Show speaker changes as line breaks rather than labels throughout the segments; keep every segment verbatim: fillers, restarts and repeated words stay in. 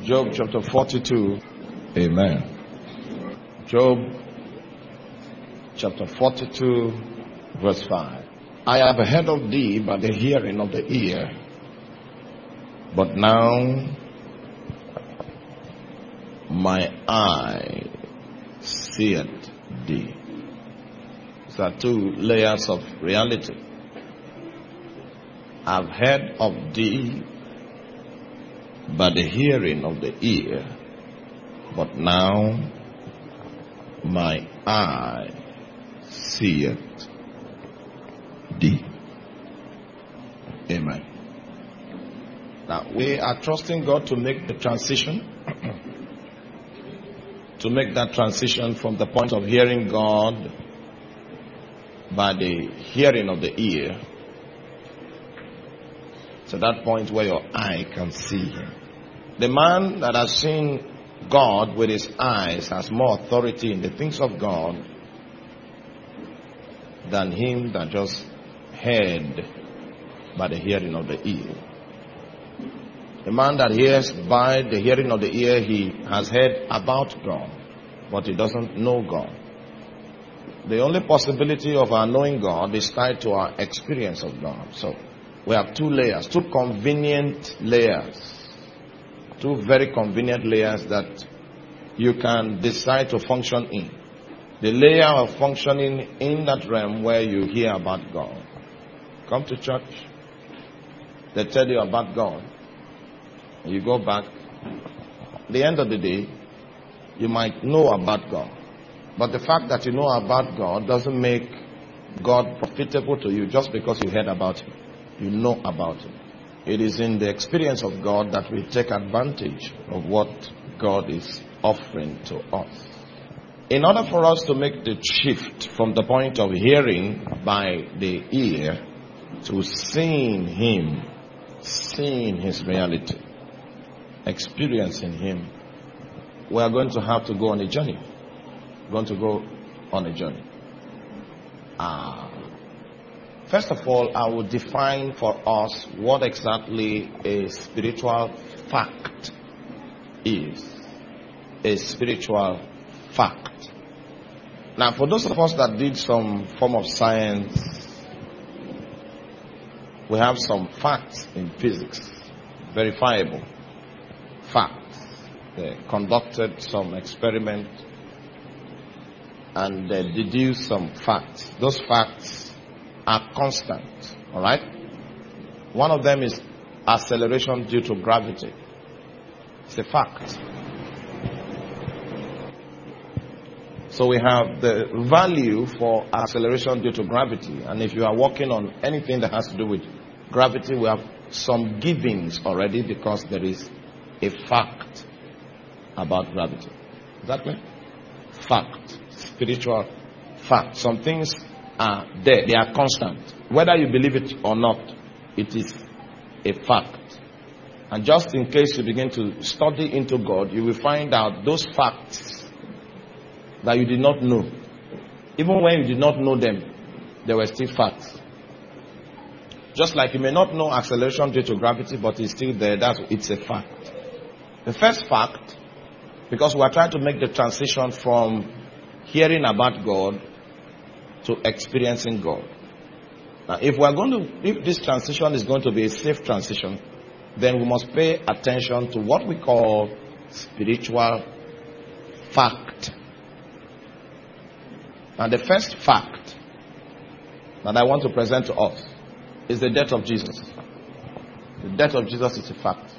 Job chapter forty-two. Amen. Job chapter forty-two, verse five. I have heard of thee by the hearing of the ear, but now my eye seeth thee. These are two layers of reality. I've heard of thee by the hearing of the ear, but now my eye seeth thee. Amen. Now we are trusting God to make the transition, to make that transition from the point of hearing God by the hearing of the ear to that point where your eye can see Him. The man that has seen God with his eyes has more authority in the things of God than him that just heard by the hearing of the ear. The man that hears by the hearing of the ear, he has heard about God, but he doesn't know God. The only possibility of our knowing God is tied to our experience of God. So we have two layers, two convenient layers. Two very convenient layers that you can decide to function in. The layer of functioning in that realm where you hear about God. Come to church. They tell you about God. You go back. At the end of the day, you might know about God. But the fact that you know about God doesn't make God profitable to you just because you heard about Him. You know about Him. It is in the experience of God that we take advantage of what God is offering to us. In order for us to make the shift from the point of hearing by the ear to seeing Him, seeing His reality, experiencing Him, we are going to have to go on a journey. We're going to go on a journey. Ah. First of all, I will define for us what exactly a spiritual fact is. A spiritual fact. Now, for those of us that did some form of science, we have some facts in physics, verifiable facts. They conducted some experiment and they deduced some facts. Those facts are constant, all right? One of them is acceleration due to gravity. It's a fact. So we have the value for acceleration due to gravity, and if you are working on anything that has to do with gravity, we have some givings already because there is a fact about gravity. Is that clear? Fact, spiritual fact. Some things are there. They are constant. Whether you believe it or not, it is a fact. And just in case you begin to study into God, you will find out those facts that you did not know. Even when you did not know them, they were still facts. Just like you may not know acceleration due to gravity, but it's still there. That's, it's a fact. The first fact, because we are trying to make the transition from hearing about God to experiencing God. Now, if we are going to, if this transition is going to be a safe transition, then we must pay attention to what we call spiritual fact. Now, the first fact that I want to present to us is the death of Jesus. The death of Jesus is a fact.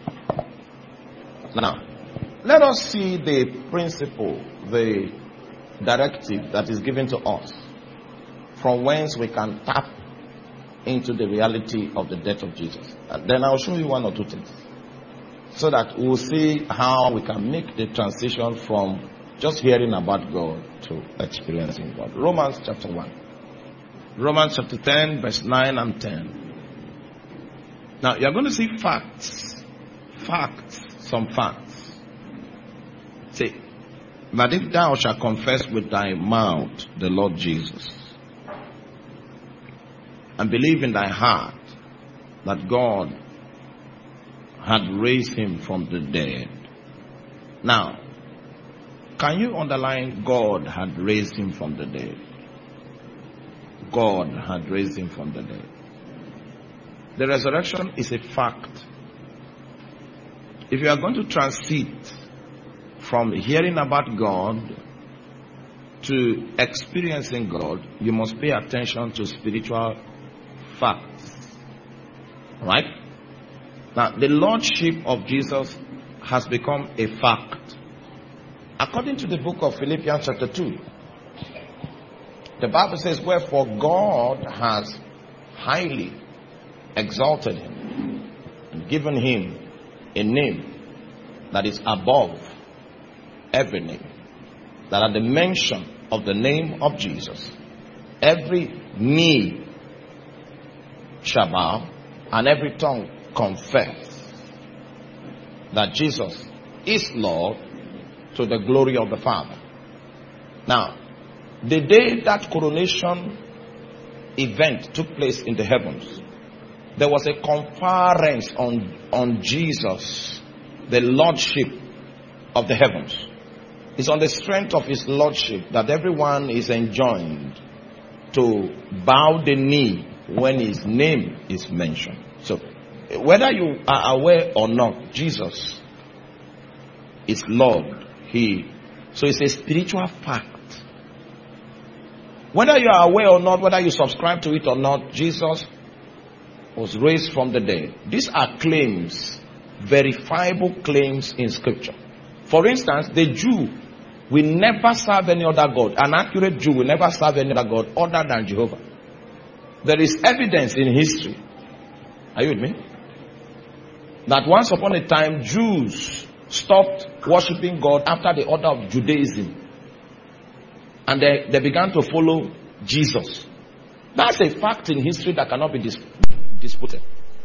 Now, let us see the principle, the directive that is given to us, from whence we can tap into the reality of the death of Jesus. And then I'll show you one or two things, so that we'll see how we can make the transition from just hearing about God to experiencing God. Romans chapter one. Romans chapter ten, verse nine and ten. Now, you're going to see facts. Facts. Some facts. See, but if thou shalt confess with thy mouth the Lord Jesus, and believe in thy heart that God had raised him from the dead, Now, can you underline God had raised him from the dead? God had raised him from the dead. The resurrection is a fact. If you are going to transit from hearing about God to experiencing God, you must pay attention to spiritual facts. Right? Now, the Lordship of Jesus has become a fact. According to the book of Philippians chapter two, the Bible says, wherefore God has highly exalted him and given him a name that is above every name, that at the mention of the name of Jesus, every knee shall bow and every tongue confess that Jesus is Lord, to the glory of the Father. Now, the day that coronation event took place in the heavens, there was a conference on, on Jesus, the Lordship of the heavens. It's on the strength of his Lordship that everyone is enjoined to bow the knee when his name is mentioned. So, whether you are aware or not, Jesus is Lord. He, so it's a spiritual fact. Whether you are aware or not, whether you subscribe to it or not, Jesus was raised from the dead. These are claims, verifiable claims in scripture. For instance, the Jew will never serve any other God. An accurate Jew will never serve any other God other than Jehovah. There is evidence in history. Are you with me? That once upon a time, Jews stopped worshipping God after the order of Judaism. And they, they began to follow Jesus. That's a fact in history that cannot be dis- disputed.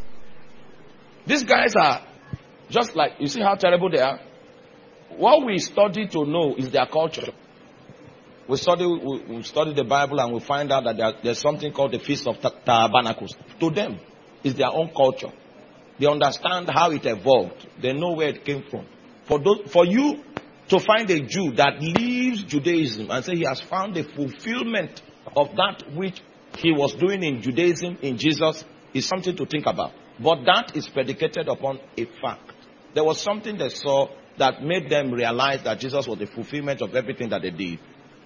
These guys are just like, you see how terrible they are? What we study to know is their culture. We study, we, we study the Bible and we find out that there, there's something called the Feast of Tabernacles. To them, it's their own culture. They understand how it evolved. They know where it came from. For those, for you to find a Jew that leaves Judaism and say he has found the fulfillment of that which he was doing in Judaism in Jesus is something to think about. But that is predicated upon a fact. There was something they saw that made them realize that Jesus was the fulfillment of everything that they did.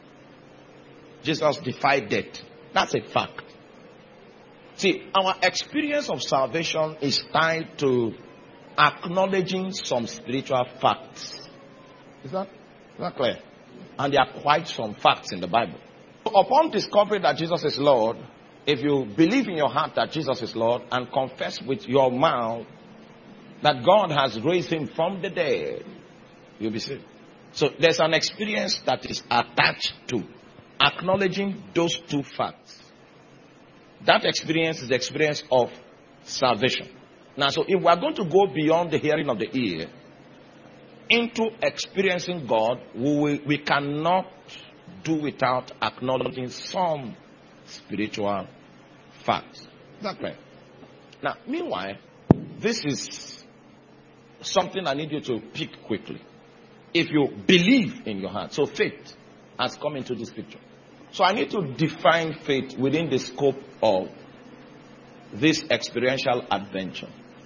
Jesus defied death. That's a fact. See, our experience of salvation is tied to acknowledging some spiritual facts. Is that, is that clear? And there are quite some facts in the Bible. Upon discovery that Jesus is Lord, if you believe in your heart that Jesus is Lord and confess with your mouth that God has raised him from the dead, you'll be saved. So there's an experience that is attached to acknowledging those two facts. That experience is the experience of salvation. Now, so if we are going to go beyond the hearing of the ear into experiencing God, we, we cannot do without acknowledging some spiritual facts. Is that right? Now, meanwhile, this is something I need you to pick quickly. If you believe in your heart, so faith has come into this picture. So I need to define faith within the scope of this experiential adventure.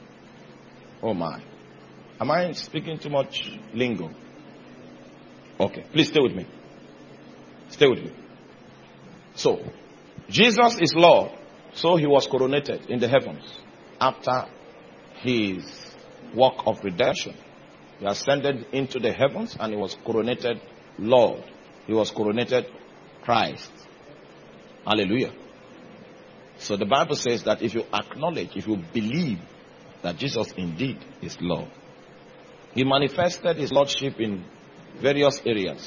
Oh my. Am I speaking too much lingo? Okay, please stay with me. Stay with me. So, Jesus is Lord, so he was coronated in the heavens after his work of redemption. He ascended into the heavens and he was coronated Lord. He was coronated Christ. Hallelujah. So the Bible says that if you acknowledge, if you believe that Jesus indeed is Lord, he manifested his Lordship in various areas.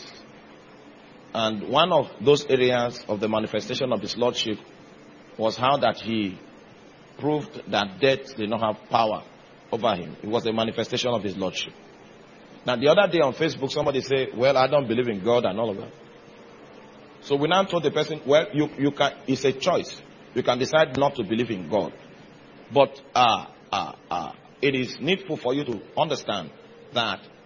And one of those areas of the manifestation of his Lordship was how that he proved that death did not have power over him. It was a manifestation of his Lordship. Now the other day on Facebook, somebody said, well, I don't believe in God and all of that. So we now told the person, well, you, you can, it's a choice. You can decide not to believe in God. But uh, uh, uh, it is needful for you to understand that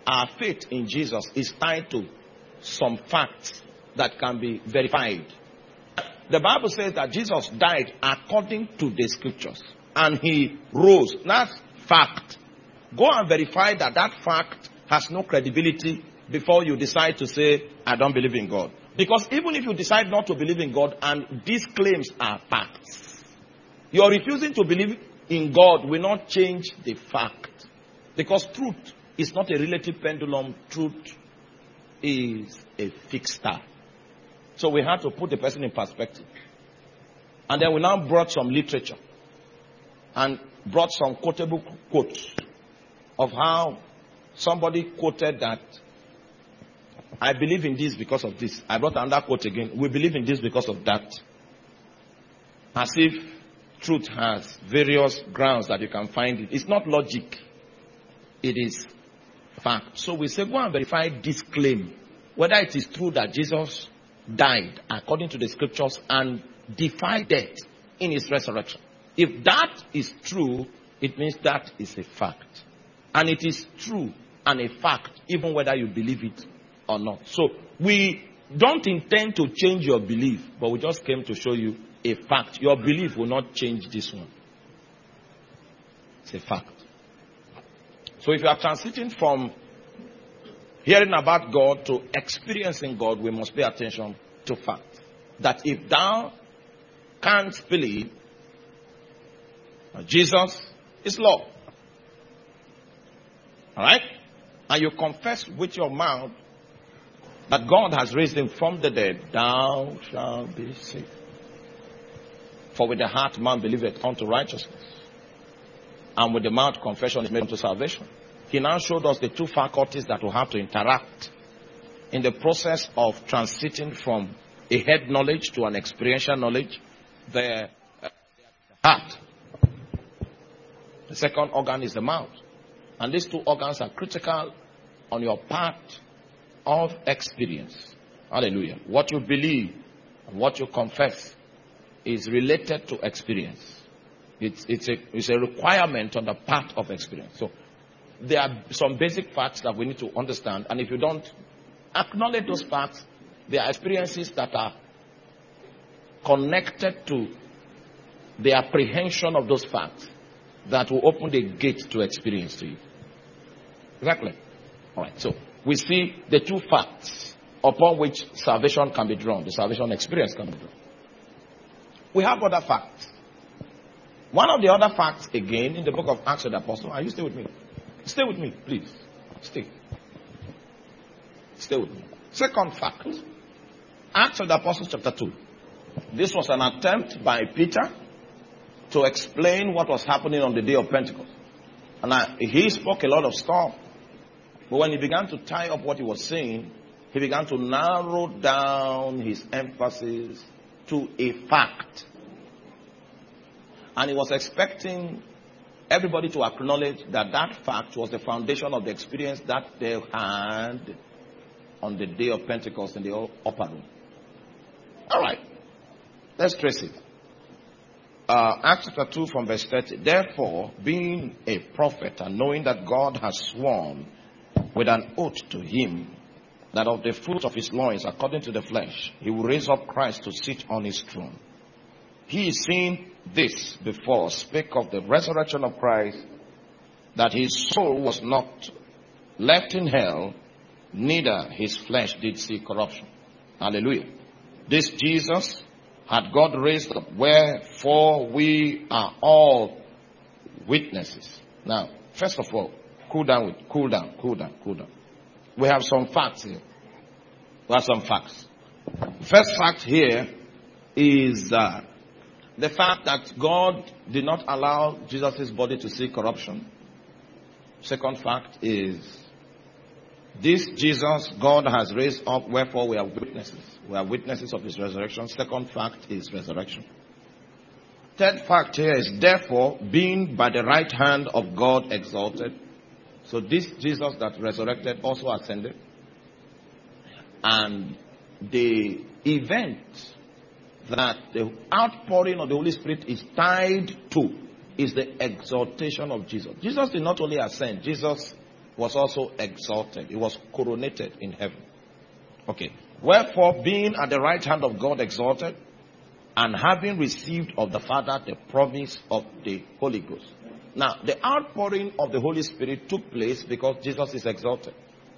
our faith in Jesus is tied to some facts that can be verified. The Bible says that Jesus died according to the scriptures and he rose. That's fact. Go and verify that that fact has no credibility before you decide to say, I don't believe in God. Because even if you decide not to believe in God and these claims are facts, your refusing to believe in God will not change the fact. Because truth is not a relative pendulum. Truth is a fixed star. So we had to put the person in perspective. And then we now brought some literature and brought some quotable quotes of how somebody quoted that I believe in this because of this. I brought another quote again. We believe in this because of that. As if truth has various grounds that you can find it. It's not logic. It is fact. So we say, go and verify this claim. Whether it is true that Jesus died according to the scriptures and defied death in his resurrection. If that is true, it means that is a fact. And it is true and a fact, even whether you believe it or not. So we don't intend to change your belief, but we just came to show you a fact. Your belief will not change this one. It's a fact. So if you are transiting from hearing about God to experiencing God, we must pay attention to fact. That if thou can't believe that Jesus is Lord, alright, and you confess with your mouth that God has raised him from the dead, thou shalt be saved. For with the heart man believeth unto righteousness, and with the mouth confession is made unto salvation. He now showed us the two faculties that will have to interact in the process of transiting from a head knowledge to an experiential knowledge. The uh, heart. The second organ is the mouth. And these two organs are critical on your part of experience. Hallelujah. What you believe and what you confess is related to experience. It's, it's, a, it's a requirement on the part of experience. So there are some basic facts that we need to understand. And if you don't acknowledge those facts, there are experiences that are connected to the apprehension of those facts that will open the gate to experience to you. Exactly. All right. So we see the two facts upon which salvation can be drawn. The salvation experience can be drawn. We have other facts. One of the other facts, again, in the book of Acts of the Apostles. Are you stay with me? Stay with me, please. Stay. Stay with me. Second fact. Acts of the Apostles chapter two. This was an attempt by Peter to explain what was happening on the day of Pentecost. And I, he spoke a lot of stuff. But when he began to tie up what he was saying, he began to narrow down his emphasis to a fact. And he was expecting everybody to acknowledge that that fact was the foundation of the experience that they had on the day of Pentecost in the upper room. All right. Let's trace it. Uh, Acts chapter two from verse thirty. Therefore, being a prophet and knowing that God has sworn with an oath to him that of the fruit of his loins, according to the flesh, he will raise up Christ to sit on his throne. He, seeing this before, spake of the resurrection of Christ, that his soul was not left in hell, neither his flesh did see corruption. Hallelujah. This Jesus had God raised up, wherefore we are all witnesses. Now, first of all, cool down with, cool down, cool down, cool down. We have some facts here. We have some facts. First fact here is uh, the fact that God did not allow Jesus' body to see corruption. Second fact is this Jesus God has raised up, wherefore we are witnesses. We are witnesses of his resurrection. Second fact is resurrection. Third fact here is therefore being by the right hand of God exalted. So this Jesus that resurrected also ascended. And the event that the outpouring of the Holy Spirit is tied to is the exaltation of Jesus. Jesus did not only ascend, Jesus was also exalted. He was coronated in heaven. Okay. Wherefore, being at the right hand of God exalted, and having received of the Father the promise of the Holy Ghost. Now, the outpouring of the Holy Spirit took place because Jesus is exalted.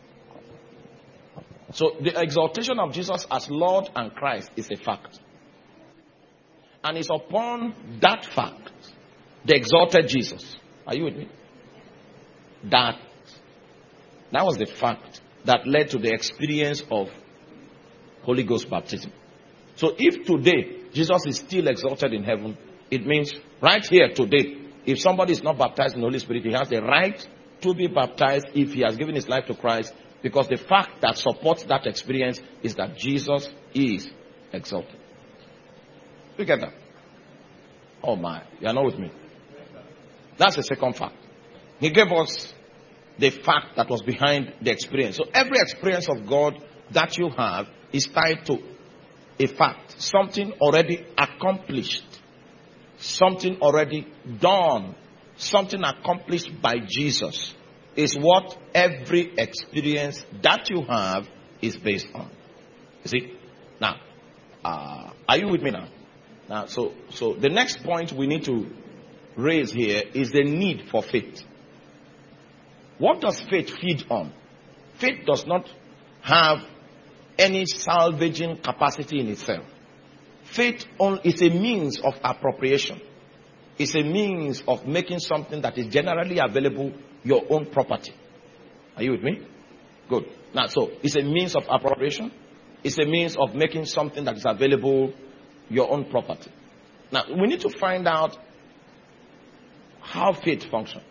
So, the exaltation of Jesus as Lord and Christ is a fact. And it's upon that fact, the exalted Jesus. Are you with me? That, that was the fact that led to the experience of Holy Ghost baptism. So if today Jesus is still exalted in heaven, it means right here today, if somebody is not baptized in the Holy Spirit, he has the right to be baptized if he has given his life to Christ, because the fact that supports that experience is that Jesus is exalted. Look at that. Oh my, you are not with me. That's the second fact. He gave us the fact that was behind the experience. So every experience of God that you have is tied to a fact, something already accomplished, something already done, something accomplished by Jesus is what every experience that you have is based on. You see? Now, uh, are you with me now? Now, so, so the next point we need to raise here is the need for faith. What does faith feed on? Faith does not have any salvaging capacity in itself. Faith on, is a means of appropriation. It's a means of making something that is generally available your own property. Are you with me? Good. Now, so it's a means of appropriation. It's a means of making something that is available your own property. Now, we need to find out how faith functions.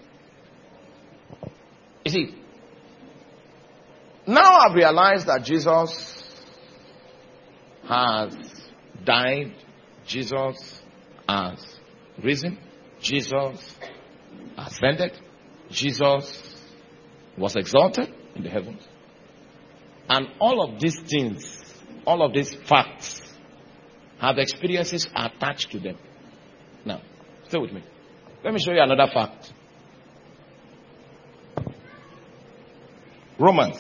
You see, now I've realized that Jesus has died, Jesus has risen, Jesus ascended, Jesus was exalted in the heavens. And all of these things, all of these facts have experiences attached to them. Now, stay with me. Let me show you another fact. Romans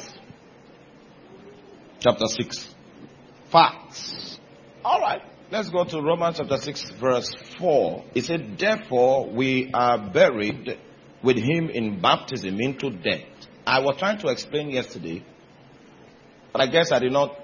chapter six. Facts. All right. Let's go to Romans chapter six verse four. It said, therefore we are buried with him in baptism into death. I was trying to explain yesterday, but I guess I did not,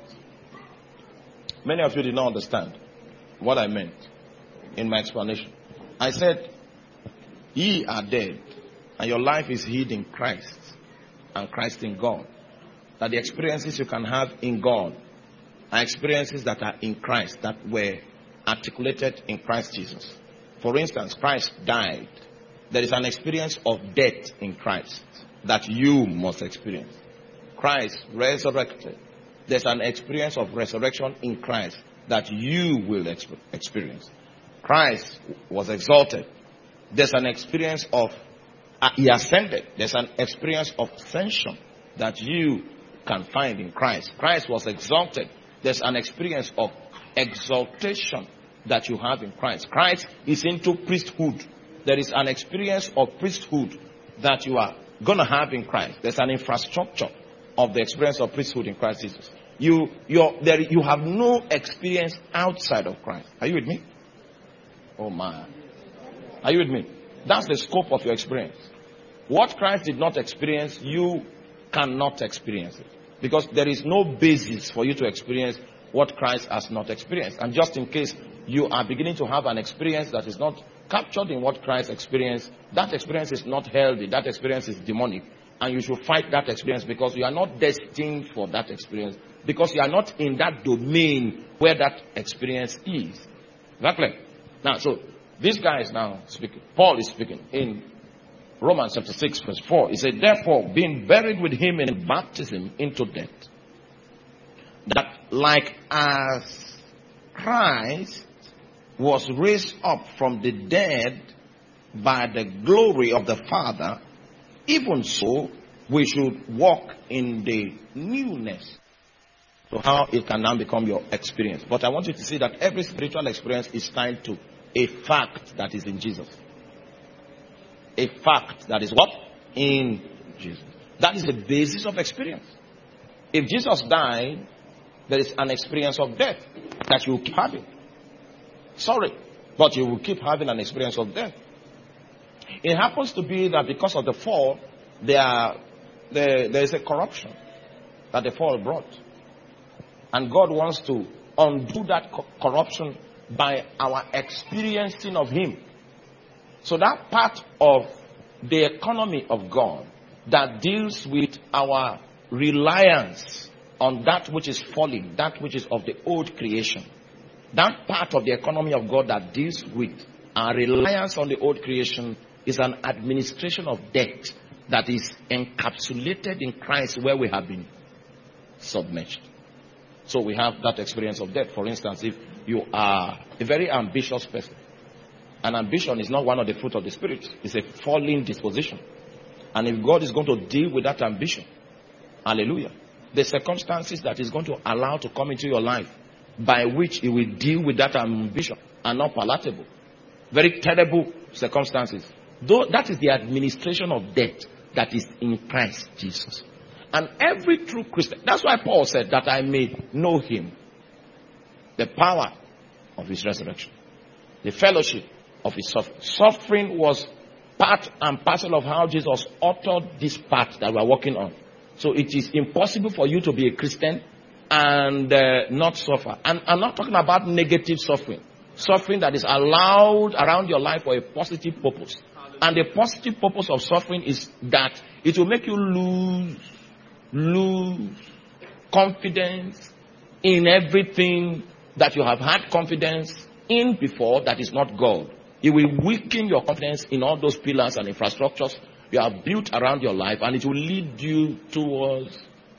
many of you did not understand what I meant in my explanation. I said, ye are dead, and your life is hid in Christ, and Christ in God. That the experiences you can have in God are experiences that are in Christ, that were articulated in Christ Jesus. For instance, Christ died. There is an experience of death in Christ that you must experience. Christ resurrected. There's an experience of resurrection in Christ that you will exp- experience. Christ was exalted. There's an experience of, uh, he ascended. There's an experience of ascension that you can find in Christ. Christ was exalted. There's an experience of exaltation that you have in Christ. Christ is into priesthood. There is an experience of priesthood that you are going to have in Christ. There's an infrastructure of the experience of priesthood in Christ Jesus. You, you're, there, you have no experience outside of Christ. Are you with me? Oh my. Are you with me? That's the scope of your experience. What Christ did not experience, you cannot experience it. Because there is no basis for you to experience what Christ has not experienced. And just in case you are beginning to have an experience that is not captured in what Christ experienced, that experience is not healthy. That experience is demonic. And you should fight that experience, because you are not destined for that experience. Because you are not in that domain where that experience is. Exactly. Now, so this guy is now speaking. Paul is speaking in Romans chapter six verse four. He said, therefore, being buried with him in baptism into death, that like as Christ was raised up from the dead by the glory of the Father, even so we should walk in the newness. So how it can now become your experience. But I want you to see that every spiritual experience is tied to a fact that is in Jesus. A fact that is what? In Jesus. That is the basis of experience. If Jesus died, there is an experience of death that you will keep having. Sorry, but you will keep having an experience of death. It happens to be that because of the fall, there, there, there is a corruption that the fall brought. And God wants to undo that co- corruption by our experiencing of Him. So that part of the economy of God that deals with our reliance on that which is falling, that which is of the old creation. That part of the economy of God that deals with our reliance on the old creation is an administration of debt that is encapsulated in Christ, where we have been submerged. So we have that experience of debt. For instance, if you are a very ambitious person, and ambition is not one of the fruit of the Spirit, it's a falling disposition. And if God is going to deal with that ambition, hallelujah, the circumstances that is going to allow to come into your life by which He will deal with that ambition are not palatable. Very terrible circumstances. Though that is the administration of debt that is in Christ Jesus. And every true Christian, that's why Paul said that I may know Him, the power of His resurrection, the fellowship of His suffering. Suffering was part and parcel of how Jesus authored this path that we are working on. So it is impossible for you to be a Christian and uh, not suffer. And I'm not talking about negative suffering. Suffering that is allowed around your life for a positive purpose. And the positive purpose of suffering is that it will make you lose, lose confidence in everything that you have had confidence in before that is not God. It will weaken your confidence in all those pillars and infrastructures you have built around your life, and it will lead you towards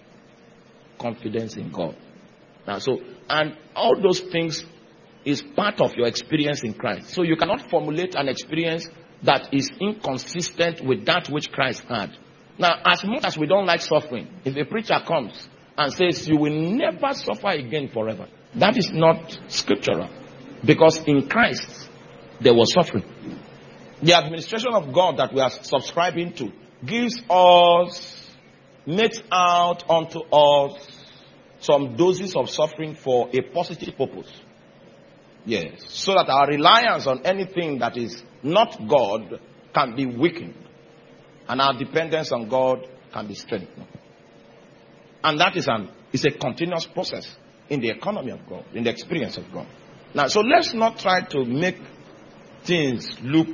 confidence in God. Now, so, and all those things is part of your experience in Christ. So you cannot formulate an experience that is inconsistent with that which Christ had. Now, as much as we don't like suffering, if a preacher comes and says you will never suffer again forever, that is not scriptural. Because in Christ, there was suffering. The administration of God that we are subscribing to gives us, makes out unto us some doses of suffering for a positive purpose. Yes. So that our reliance on anything that is not God can be weakened. And our dependence on God can be strengthened. And that is an is a continuous process in the economy of God, in the experience of God. Now, so let's not try to make things look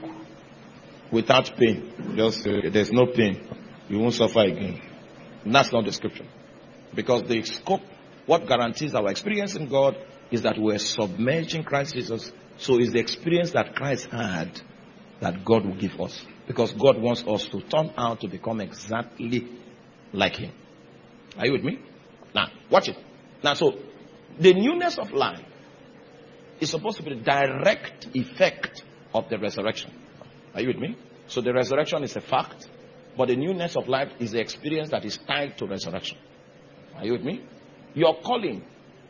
without pain. Just uh, there's no pain, you won't suffer again. And that's not the scripture. Because the scope, what guarantees our experience in God is that we're submerged in Christ Jesus. So it's the experience that Christ had that God will give us. Because God wants us to turn out to become exactly like Him. Are you with me? Now, watch it. Now, so, the newness of life is supposed to be the direct effect of the resurrection. Are you with me? So the resurrection is a fact, but the newness of life is the experience that is tied to resurrection. Are you with me? Your calling,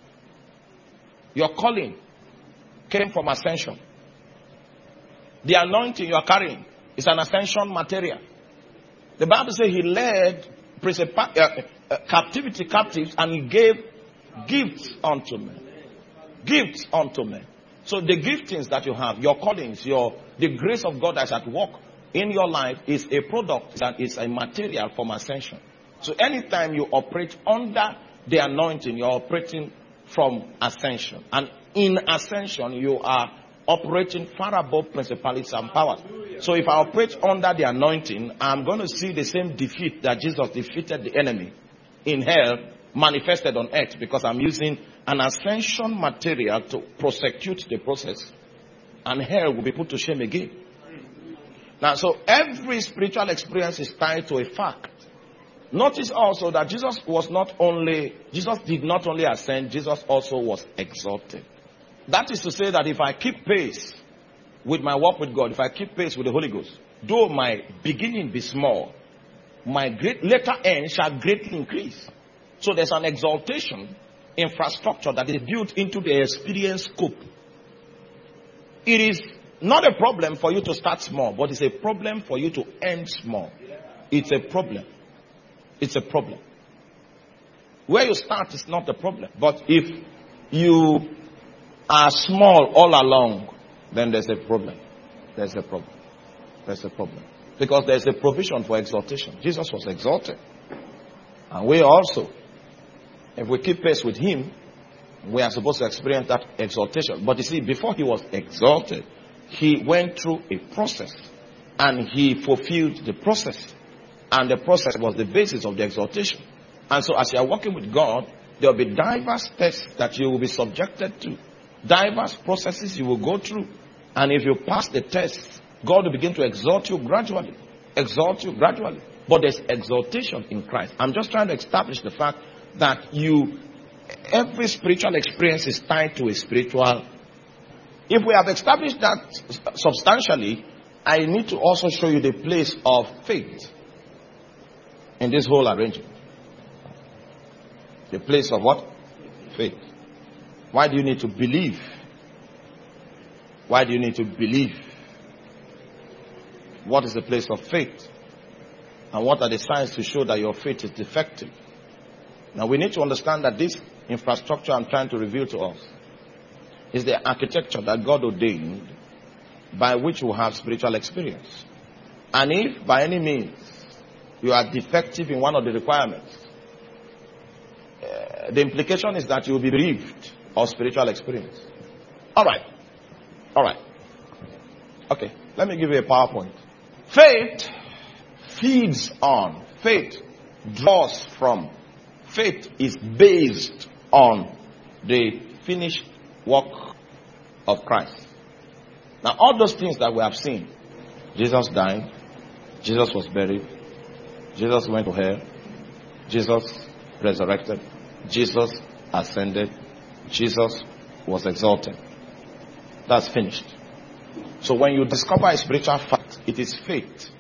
your calling came from ascension. The anointing you are carrying is an ascension material. The Bible says He led principal, uh, uh, captivity captives, and He gave gifts unto men. Gifts unto men. So the giftings that you have, your callings, your the grace of God that's at work in your life is a product that is a material from ascension. So anytime you operate under the anointing, you're operating from ascension. And in ascension, you are operating far above principalities and powers. So if I operate under the anointing, I'm going to see the same defeat that Jesus defeated the enemy in hell manifested on earth, because I'm using an ascension material to prosecute the process, and hell will be put to shame again. Now, so every spiritual experience is tied to a fact. Notice also that Jesus was not only, Jesus did not only ascend, Jesus also was exalted. That is to say that if I keep pace with my walk with God, if I keep pace with the Holy Ghost, though my beginning be small, my great later end shall greatly increase. So there's an exaltation infrastructure that is built into the experience scope. It is not a problem for you to start small, but it's a problem for you to end small. It's a problem. it's a problem. Where you start is not the problem. But if you are small all along, then there's a problem. There's a problem. There's a problem. Because there's a provision for exaltation. Jesus was exalted. And we also, if we keep pace with him, we are supposed to experience that exaltation. But you see, before he was exalted, he went through a process. And he fulfilled the process. And the process was the basis of the exaltation. And so as you are working with God, there will be diverse tests that you will be subjected to. Diverse processes you will go through. And if you pass the test, God will begin to exalt you gradually. Exalt you gradually. But there's exaltation in Christ. I'm just trying to establish the fact that you, every spiritual experience is tied to a spiritual. If we have established that substantially, I need to also show you the place of faith in this whole arrangement. The place of what? Faith. Why do you need to believe? Why do you need to believe? What is the place of faith? And what are the signs to show that your faith is defective? Now we need to understand that this infrastructure I'm trying to reveal to us is the architecture that God ordained by which we have spiritual experience. And if by any means you are defective in one of the requirements, uh, the implication is that you will be bereaved of spiritual experience. All right. All right. Okay. Let me give you a PowerPoint. Faith feeds on. Faith draws from. Faith is based on the finished work of Christ. Now, all those things that we have seen, Jesus died, Jesus was buried, Jesus went to hell, Jesus resurrected, Jesus ascended, Jesus was exalted. That's finished. So when you discover a spiritual fact, it is faith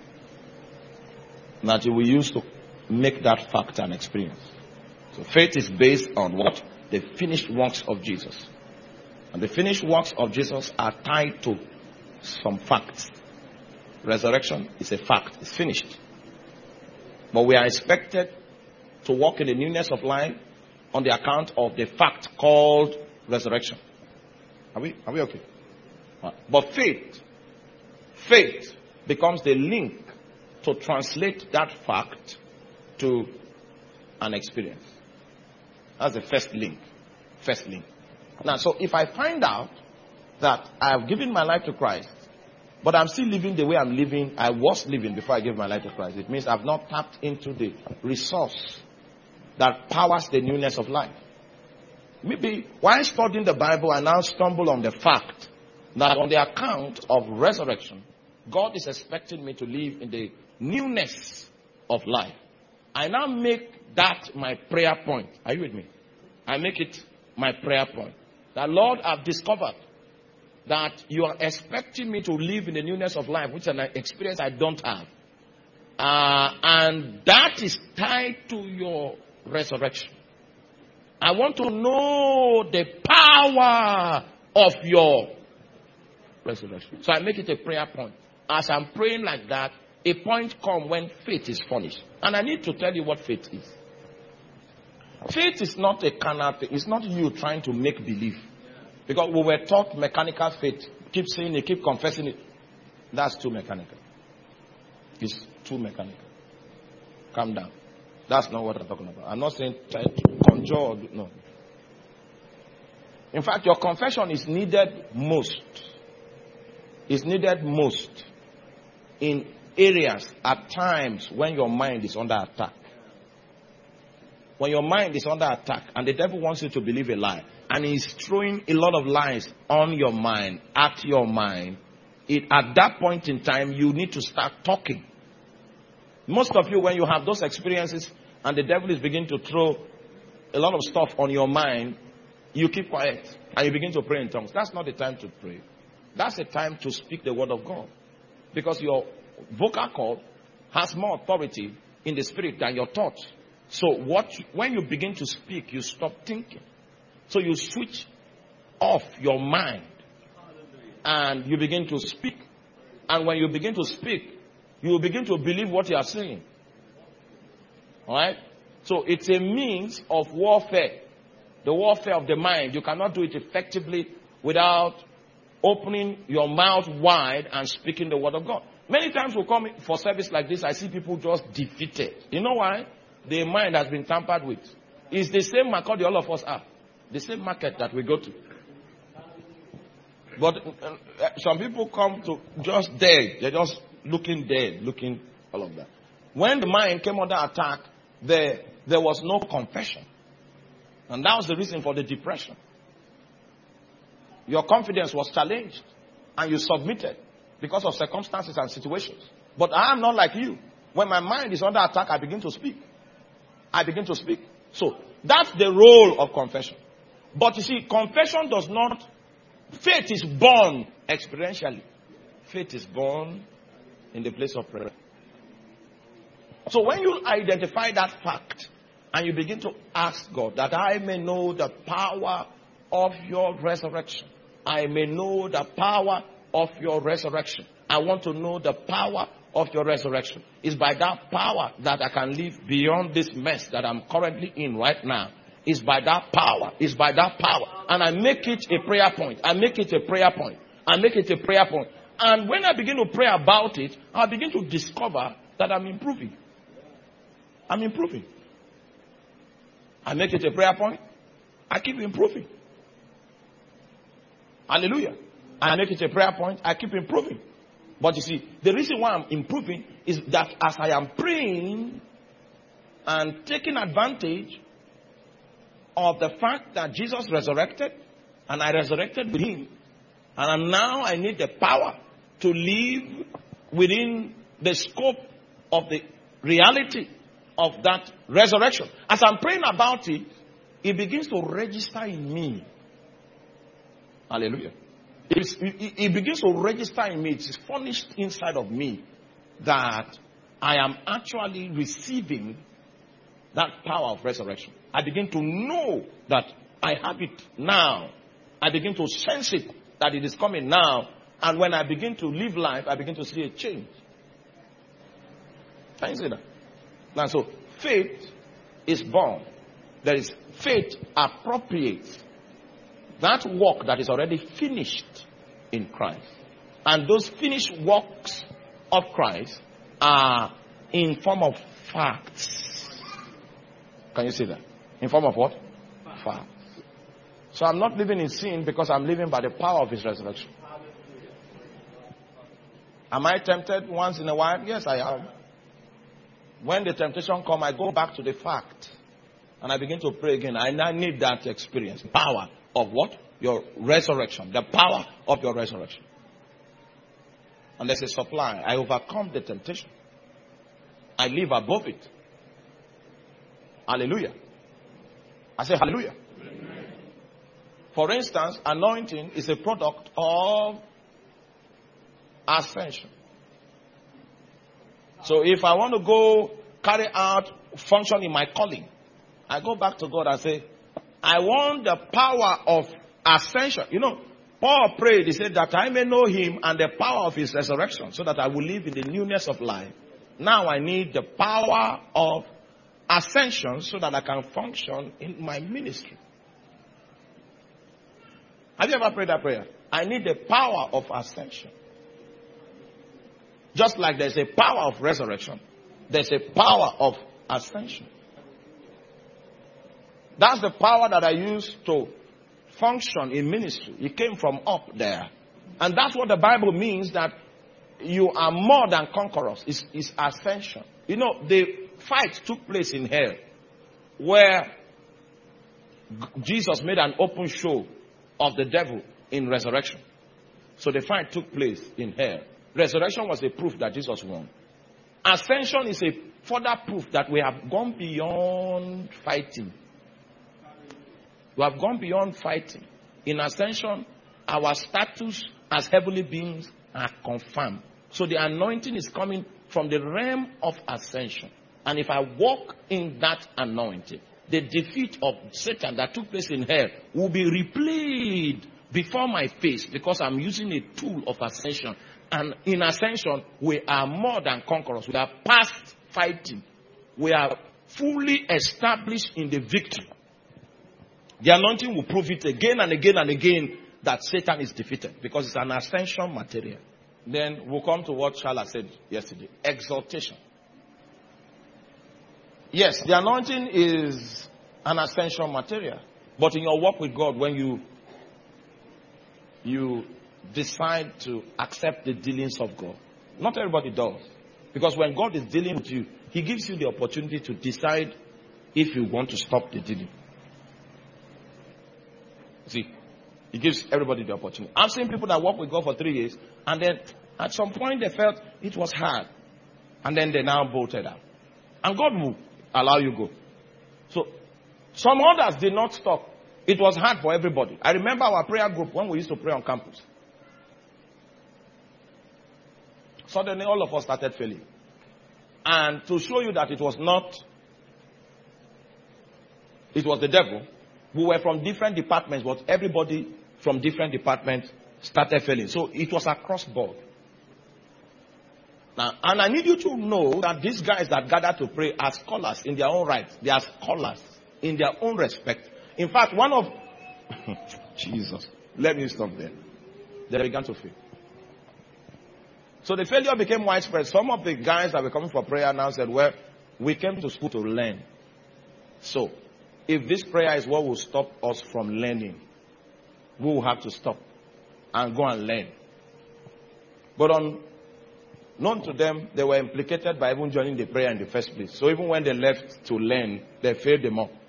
that you will use to make that fact an experience. So faith is based on what? The finished works of Jesus. And the finished works of Jesus are tied to some facts. Resurrection is a fact. It's finished. But we are expected to walk in the newness of life on the account of the fact called resurrection. Are we, are we okay? Right. But faith, faith becomes the link to translate that fact to an experience. That's the first link. First link. Now, so if I find out that I have given my life to Christ, but I'm still living the way I'm living, I was living before I gave my life to Christ, it means I've not tapped into the resource that powers the newness of life. Maybe while studying the Bible, I now stumble on the fact that on the account of resurrection, God is expecting me to live in the newness of life. I now make that my prayer point. Are you with me? I make it my prayer point. That, Lord, I've discovered that you are expecting me to live in the newness of life, which is an experience I don't have. Uh, and that is tied to your resurrection. I want to know the power of your resurrection. So I make it a prayer point. As I'm praying like that, a point comes when faith is furnished. And I need to tell you what faith is. Faith is not a carnal thing. It's not you trying to make believe. Because we were taught mechanical faith. Keep saying it, keep confessing it. That's too mechanical. It's too mechanical. Calm down. That's not what I'm talking about. I'm not saying try to conjure or do, no. In fact, your confession is needed most. Is needed most in areas at times when your mind is under attack. When your mind is under attack and the devil wants you to believe a lie and he's throwing a lot of lies on your mind, at your mind, it, at that point in time, you need to start talking. Most of you, when you have those experiences and the devil is beginning to throw a lot of stuff on your mind, you keep quiet and you begin to pray in tongues. That's not the time to pray. That's the time to speak the word of God. Because your vocal cord has more authority in the spirit than your thoughts. So what when you begin to speak, you stop thinking. So you switch off your mind and you begin to speak. And when you begin to speak, you will begin to believe what you are saying. Alright? So it's a means of warfare. The warfare of the mind. You cannot do it effectively without opening your mouth wide and speaking the word of God. Many times we come for service like this, I see people just defeated. You know why? Their mind has been tampered with. It's the same market all of us are. The same market that we go to. But uh, some people come to just dead. They're just looking dead, looking all of that. When the mind came under attack, there, there was no confession. And that was the reason for the depression. Your confidence was challenged. And you submitted because of circumstances and situations. But I am not like you. When my mind is under attack, I begin to speak. I begin to speak. So, that's the role of confession. But you see, confession does not... Faith is born experientially. Faith is born in the place of prayer. So when you identify that fact and you begin to ask God that I may know the power of your resurrection. I may know the power of your resurrection. I want to know the power of your resurrection. It's by that power that I can live beyond this mess that I'm currently in right now. It's by that power. It's by that power. And I make it a prayer point. I make it a prayer point. I make it a prayer point. And when I begin to pray about it, I begin to discover that I'm improving. I'm improving. I make it a prayer point. I keep improving. Hallelujah. I make it a prayer point. I keep improving. But you see, the reason why I'm improving is that as I am praying and taking advantage of the fact that Jesus resurrected and I resurrected with him, and now I need the power to live within the scope of the reality of that resurrection. As I'm praying about it, it begins to register in me. Hallelujah. It's, it, it begins to register in me. It's furnished inside of me that I am actually receiving that power of resurrection. I begin to know that I have it now. I begin to sense it, that it is coming now. And when I begin to live life, I begin to see a change. Can you see that? Now, so faith is born. There is faith appropriates that work that is already finished in Christ. And those finished works of Christ are in form of facts. Can you see that? In form of what? Facts. So I'm not living in sin because I'm living by the power of his resurrection. Am I tempted once in a while? Yes, I am. When the temptation comes, I go back to the fact. And I begin to pray again. I now need that experience. Power of what? Your resurrection. The power of your resurrection. And there's a supply. I overcome the temptation. I live above it. Hallelujah. I say hallelujah. Amen. For instance, anointing is a product of ascension. So if I want to go carry out function in my calling, I go back to God and say, I want the power of ascension. You know, Paul prayed, he said that I may know him and the power of his resurrection so that I will live in the newness of life. Now I need the power of ascension so that I can function in my ministry. Have you ever prayed that prayer? I need the power of ascension. Just like there's a power of resurrection, there's a power of ascension. That's the power that I use to function in ministry. It came from up there. And that's what the Bible means, that you are more than conquerors. It's, it's ascension. You know, the fight took place in hell where Jesus made an open show of the devil in resurrection. So the fight took place in hell. Resurrection was a proof that Jesus won. Ascension is a further proof that we have gone beyond fighting. We have gone beyond fighting. In ascension, our status as heavenly beings are confirmed. So the anointing is coming from the realm of ascension. And if I walk in that anointing, the defeat of Satan that took place in hell will be replayed before my face because I'm using a tool of ascension. And in ascension, we are more than conquerors. We are past fighting. We are fully established in the victory, the anointing will prove it again and again and again that Satan is defeated because it's an ascension material. Then we'll come to what Shala said yesterday. Exaltation. Yes, the anointing is an ascension material. But in your walk with God, when you you decide to accept the dealings of God, not everybody does. Because when God is dealing with you, He gives you the opportunity to decide if you want to stop the dealing. See, He gives everybody the opportunity. I've seen people that work with God for three years, and then at some point they felt it was hard. And then they now bolted out. And God will allow you go. So, some others did not stop. It was hard for everybody. I remember our prayer group when we used to pray on campus. Suddenly all of us started failing. And to show you that it was not, it was the devil, we were from different departments, but everybody from different departments started failing. So it was across board. Now, and I need you to know that these guys that gather to pray are scholars in their own right. They are scholars in their own respect. In fact, one of... Jesus. Let me stop there. They began to fail. So the failure became widespread. Some of the guys that were coming for prayer now said, well, we came to school to learn. So, if this prayer is what will stop us from learning, we will have to stop and go and learn. But unknown to them, they were implicated by even joining the prayer in the first place. So even when they left to learn, they failed them all.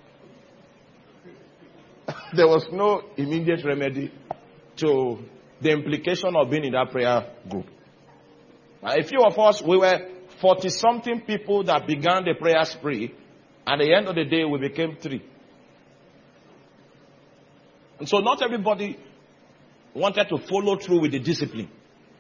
There was no immediate remedy to the implication of being in that prayer group. Now, a few of us, we were forty-something people that began the prayer spree. At the end of the day, we became three. And so not everybody wanted to follow through with the discipline.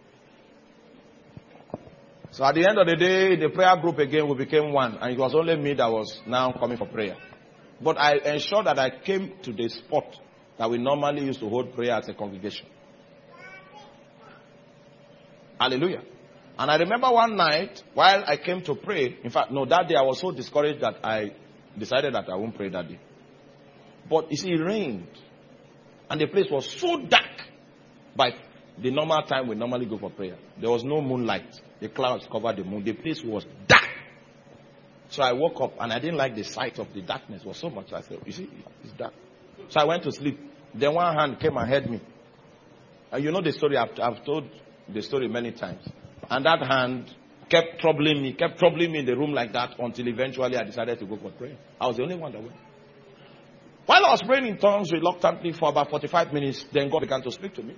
So at the end of the day, the prayer group again, we became one. And it was only me that was now coming for prayer. But I ensured that I came to the spot that we normally used to hold prayer as a congregation. Hallelujah. And I remember one night, while I came to pray, in fact, no, that day I was so discouraged that I decided that I won't pray that day. But you see, it rained. And the place was so dark by the normal time we normally go for prayer. There was no moonlight. The clouds covered the moon. The place was dark. So I woke up and I didn't like the sight of the darkness. It was so much. I said, you see, it's dark. So I went to sleep. Then one hand came and held me. And you know the story. I've, I've told the story many times. And that hand kept troubling me, kept troubling me in the room like that until eventually I decided to go for prayer. I was the only one that went. While I was praying in tongues reluctantly for about forty-five minutes, then God began to speak to me.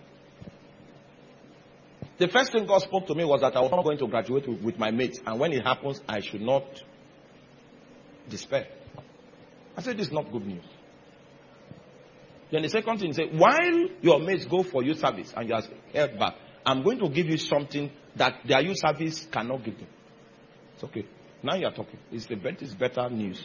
The first thing God spoke to me was that I was not going to graduate with, with my mates. And when it happens, I should not despair. I said, this is not good news. Then the second thing, he said, while your mates go for youth service and you are held back, I'm going to give you something that their youth service cannot give them. It's okay. Now you are talking. It's, the, it's better news.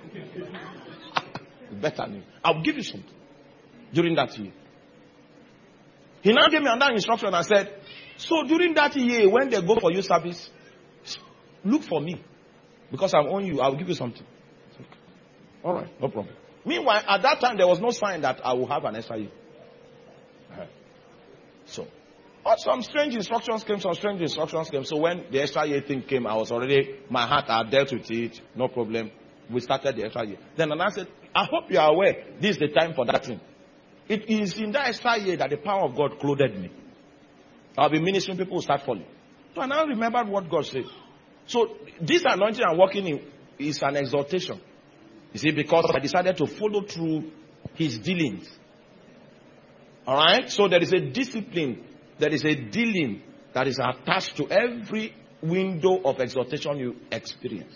Better news. I'll give you something during that year. He now gave me another instruction and said, so during that year, when they go for youth service, look for me. Because I'm on you, I'll give you something. Okay. All right, no problem. Meanwhile, at that time, there was no sign that I will have an extra year. Right. So, some strange instructions came, some strange instructions came. So when the extra year thing came, I was already, my heart, I dealt with it, no problem. We started the extra year. Then I said, I hope you are aware, this is the time for that thing. It is in that extra year that the power of God clothed me. I'll be ministering, people will start falling. So I now remembered what God said. So this anointing I'm working in is an exaltation. You see, because I decided to follow through his dealings. Alright? So there is a discipline, there is a dealing that is attached to every window of exaltation you experience.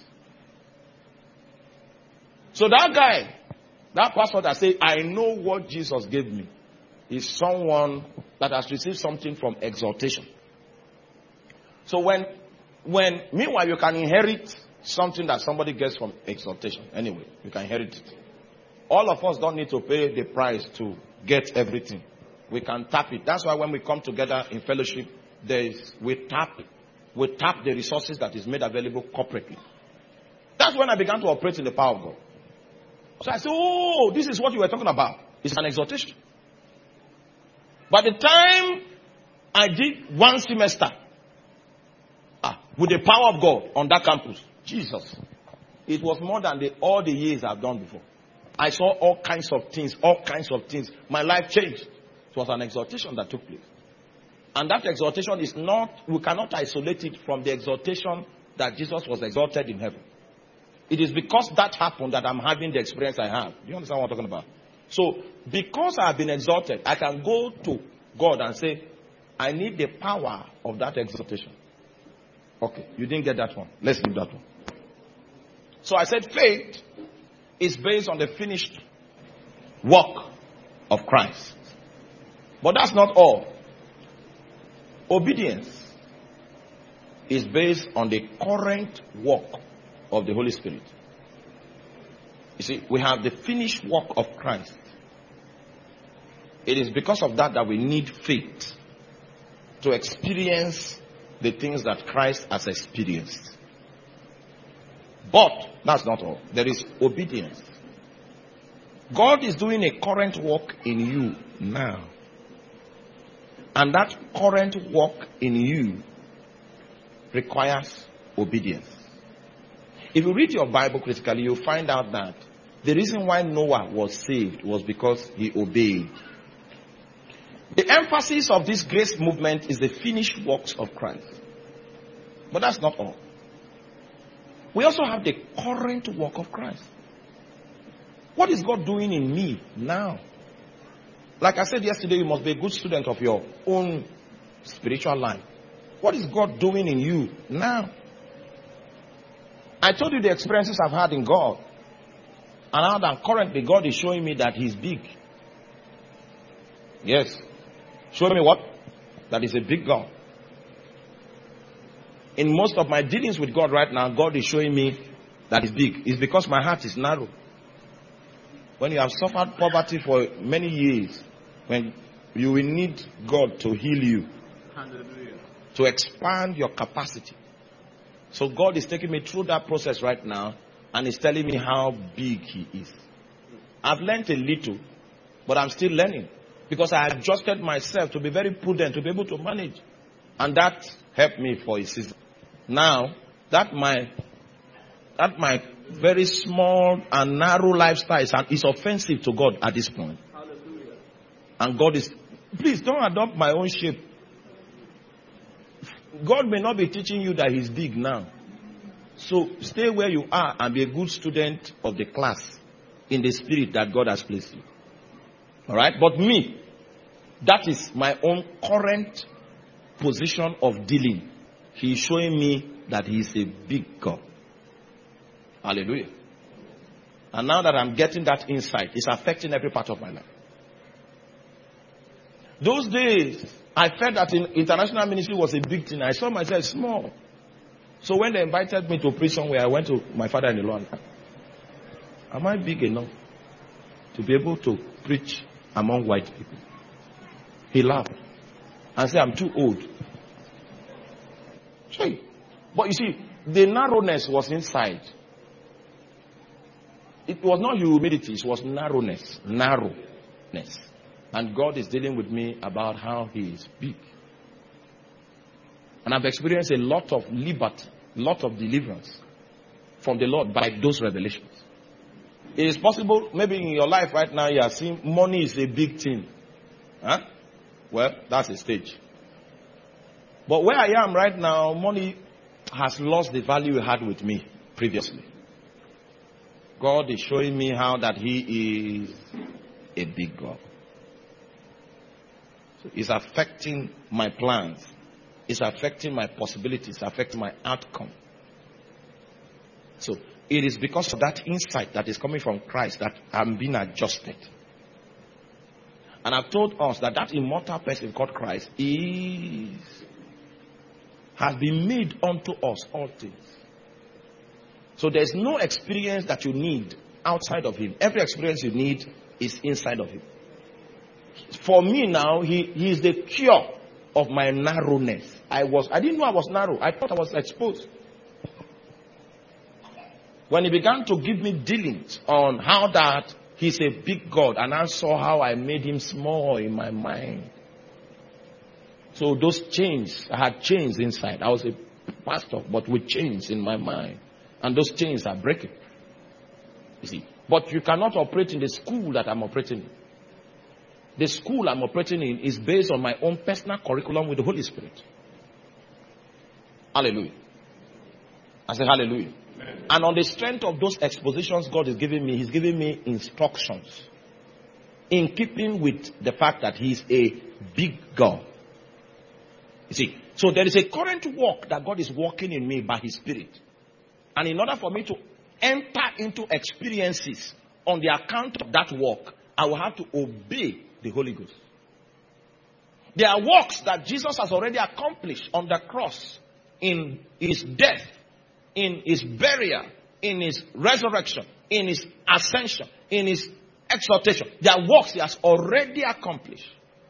So that guy, that pastor that said, I know what Jesus gave me, is someone that has received something from exaltation. So when, when, meanwhile, you can inherit something that somebody gets from exaltation. Anyway, you can inherit it. All of us don't need to pay the price to get everything. We can tap it. That's why when we come together in fellowship, there is, we tap, we tap the resources that is made available corporately. That's when I began to operate in the power of God. So I said, oh, this is what you were talking about. It's an exhortation. By the time I did one semester ah, with the power of God on that campus, Jesus, it was more than the, all the years I've done before. I saw all kinds of things, all kinds of things. My life changed. It was an exhortation that took place. And that exhortation is not, we cannot isolate it from the exhortation that Jesus was exalted in heaven. It is because that happened that I'm having the experience I have. Do you understand what I'm talking about? So, because I have been exalted, I can go to God and say, I need the power of that exaltation. Okay, you didn't get that one. Let's leave that one. So I said faith is based on the finished work of Christ. But that's not all. Obedience is based on the current work of the Holy Spirit. You see, we have the finished work of Christ. It is because of that that we need faith to experience the things that Christ has experienced. But that's not all. There is obedience. God is doing a current work in you now. And that current work in you requires obedience. If you read your Bible critically, you'll find out that the reason why Noah was saved was because he obeyed. The emphasis of this grace movement is the finished works of Christ. But that's not all. We also have the current work of Christ. What is God doing in me now? Like I said yesterday, you must be a good student of your own spiritual life. What is God doing in you now? I told you the experiences I've had in God. And now that currently God is showing me that He's big. Yes. Showing me what? That He's a big God. In most of my dealings with God right now, God is showing me that He's big. It's because my heart is narrow. When you have suffered poverty for many years, when you will need God to heal you, hallelujah, to expand your capacity. So God is taking me through that process right now, and He's telling me how big He is. I've learned a little, but I'm still learning, because I adjusted myself to be very prudent, to be able to manage. And that helped me for a season. Now, that my, that my very small and narrow lifestyle is, is offensive to God at this point. Hallelujah. And God is, please don't adopt my own shape. God may not be teaching you that He's big now. So stay where you are and be a good student of the class in the spirit that God has placed you. Alright? But me, that is my own current position of dealing. He is showing me that He is a big God. Hallelujah. And now that I'm getting that insight, it's affecting every part of my life. Those days, I felt that in international ministry was a big thing. I saw myself small. So when they invited me to preach somewhere, I went to my father-in-law and said, am I big enough to be able to preach among white people? He laughed and said, I'm too old. Sure. But you see, the narrowness was inside. It was not humility, it was narrowness. Narrowness. And God is dealing with me about how He is big. And I've experienced a lot of liberty, a lot of deliverance from the Lord by those revelations. It is possible, maybe in your life right now, you are seeing money is a big thing. Huh? Well, that's a stage. But where I am right now, money has lost the value it had with me previously. God is showing me how that He is a big God. So it's affecting my plans. It's affecting my possibilities. It's affecting my outcome. So it is because of that insight that is coming from Christ that I'm being adjusted. And I've told us that that immortal person called Christ is, has been made unto us all things. So there's no experience that you need outside of Him. Every experience you need is inside of Him. For me now, He, he is the cure of my narrowness. I was, I didn't know I was narrow. I thought I was exposed. When he began to give me dealings on how that he's a big God, and I saw how I made him small in my mind. So those chains, I had chains inside. I was a pastor, but with chains in my mind. And those chains are breaking. You see. But you cannot operate in the school that I'm operating in. The school I'm operating in is based on my own personal curriculum with the Holy Spirit. Hallelujah. I say hallelujah. Amen. And on the strength of those expositions God is giving me, he's giving me instructions in keeping with the fact that he's a big God. You see, so there is a current work that God is working in me by his Spirit. And in order for me to enter into experiences on the account of that work, I will have to obey the Holy Ghost. There are works that Jesus has already accomplished on the cross, in his death, in his burial, in his resurrection, in his ascension, in his exaltation. There are works he has already accomplished.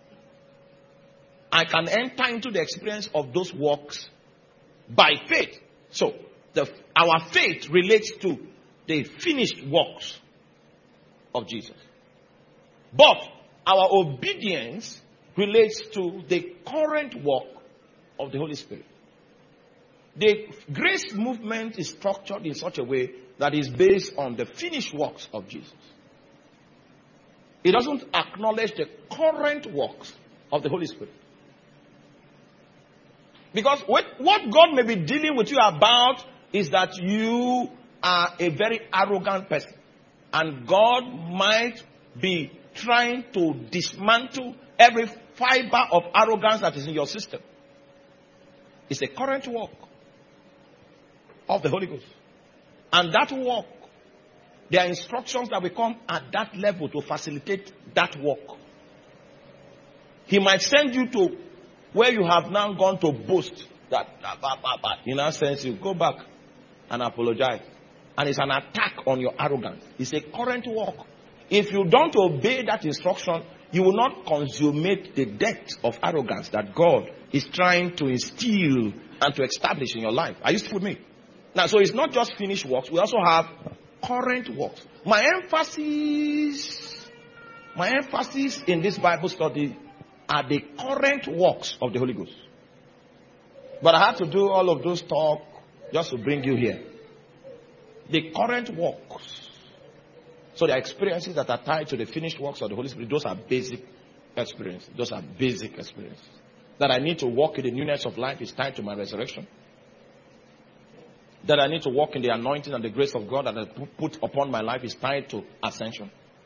I can enter into the experience of those works by faith. So, the, our faith relates to the finished works of Jesus. But our obedience relates to the current work of the Holy Spirit. The grace movement is structured in such a way that is based on the finished works of Jesus. It doesn't acknowledge the current works of the Holy Spirit. Because what God may be dealing with you about is that you are a very arrogant person. And God might be trying to dismantle every fiber of arrogance that is in your system. It's a current work of the Holy Ghost. And that work, there are instructions that will come at that level to facilitate that work. He might send you to where you have now gone to boast that, in that sense, you go back and apologize. And it's an attack on your arrogance. It's a current work. If you don't obey that instruction, you will not consummate the depth of arrogance that God is trying to instill and to establish in your life. Are you still with me? Now, so it's not just finished works. We also have current works. My emphasis, my emphasis in this Bible study are the current works of the Holy Ghost. But I have to do all of those talk just to bring you here. The current works. So the experiences that are tied to the finished works of the Holy Spirit, those are basic experiences. Those are basic experiences. That I need to walk in the newness of life is tied to my resurrection. That I need to walk in the anointing and the grace of God that I put upon my life is tied to ascension.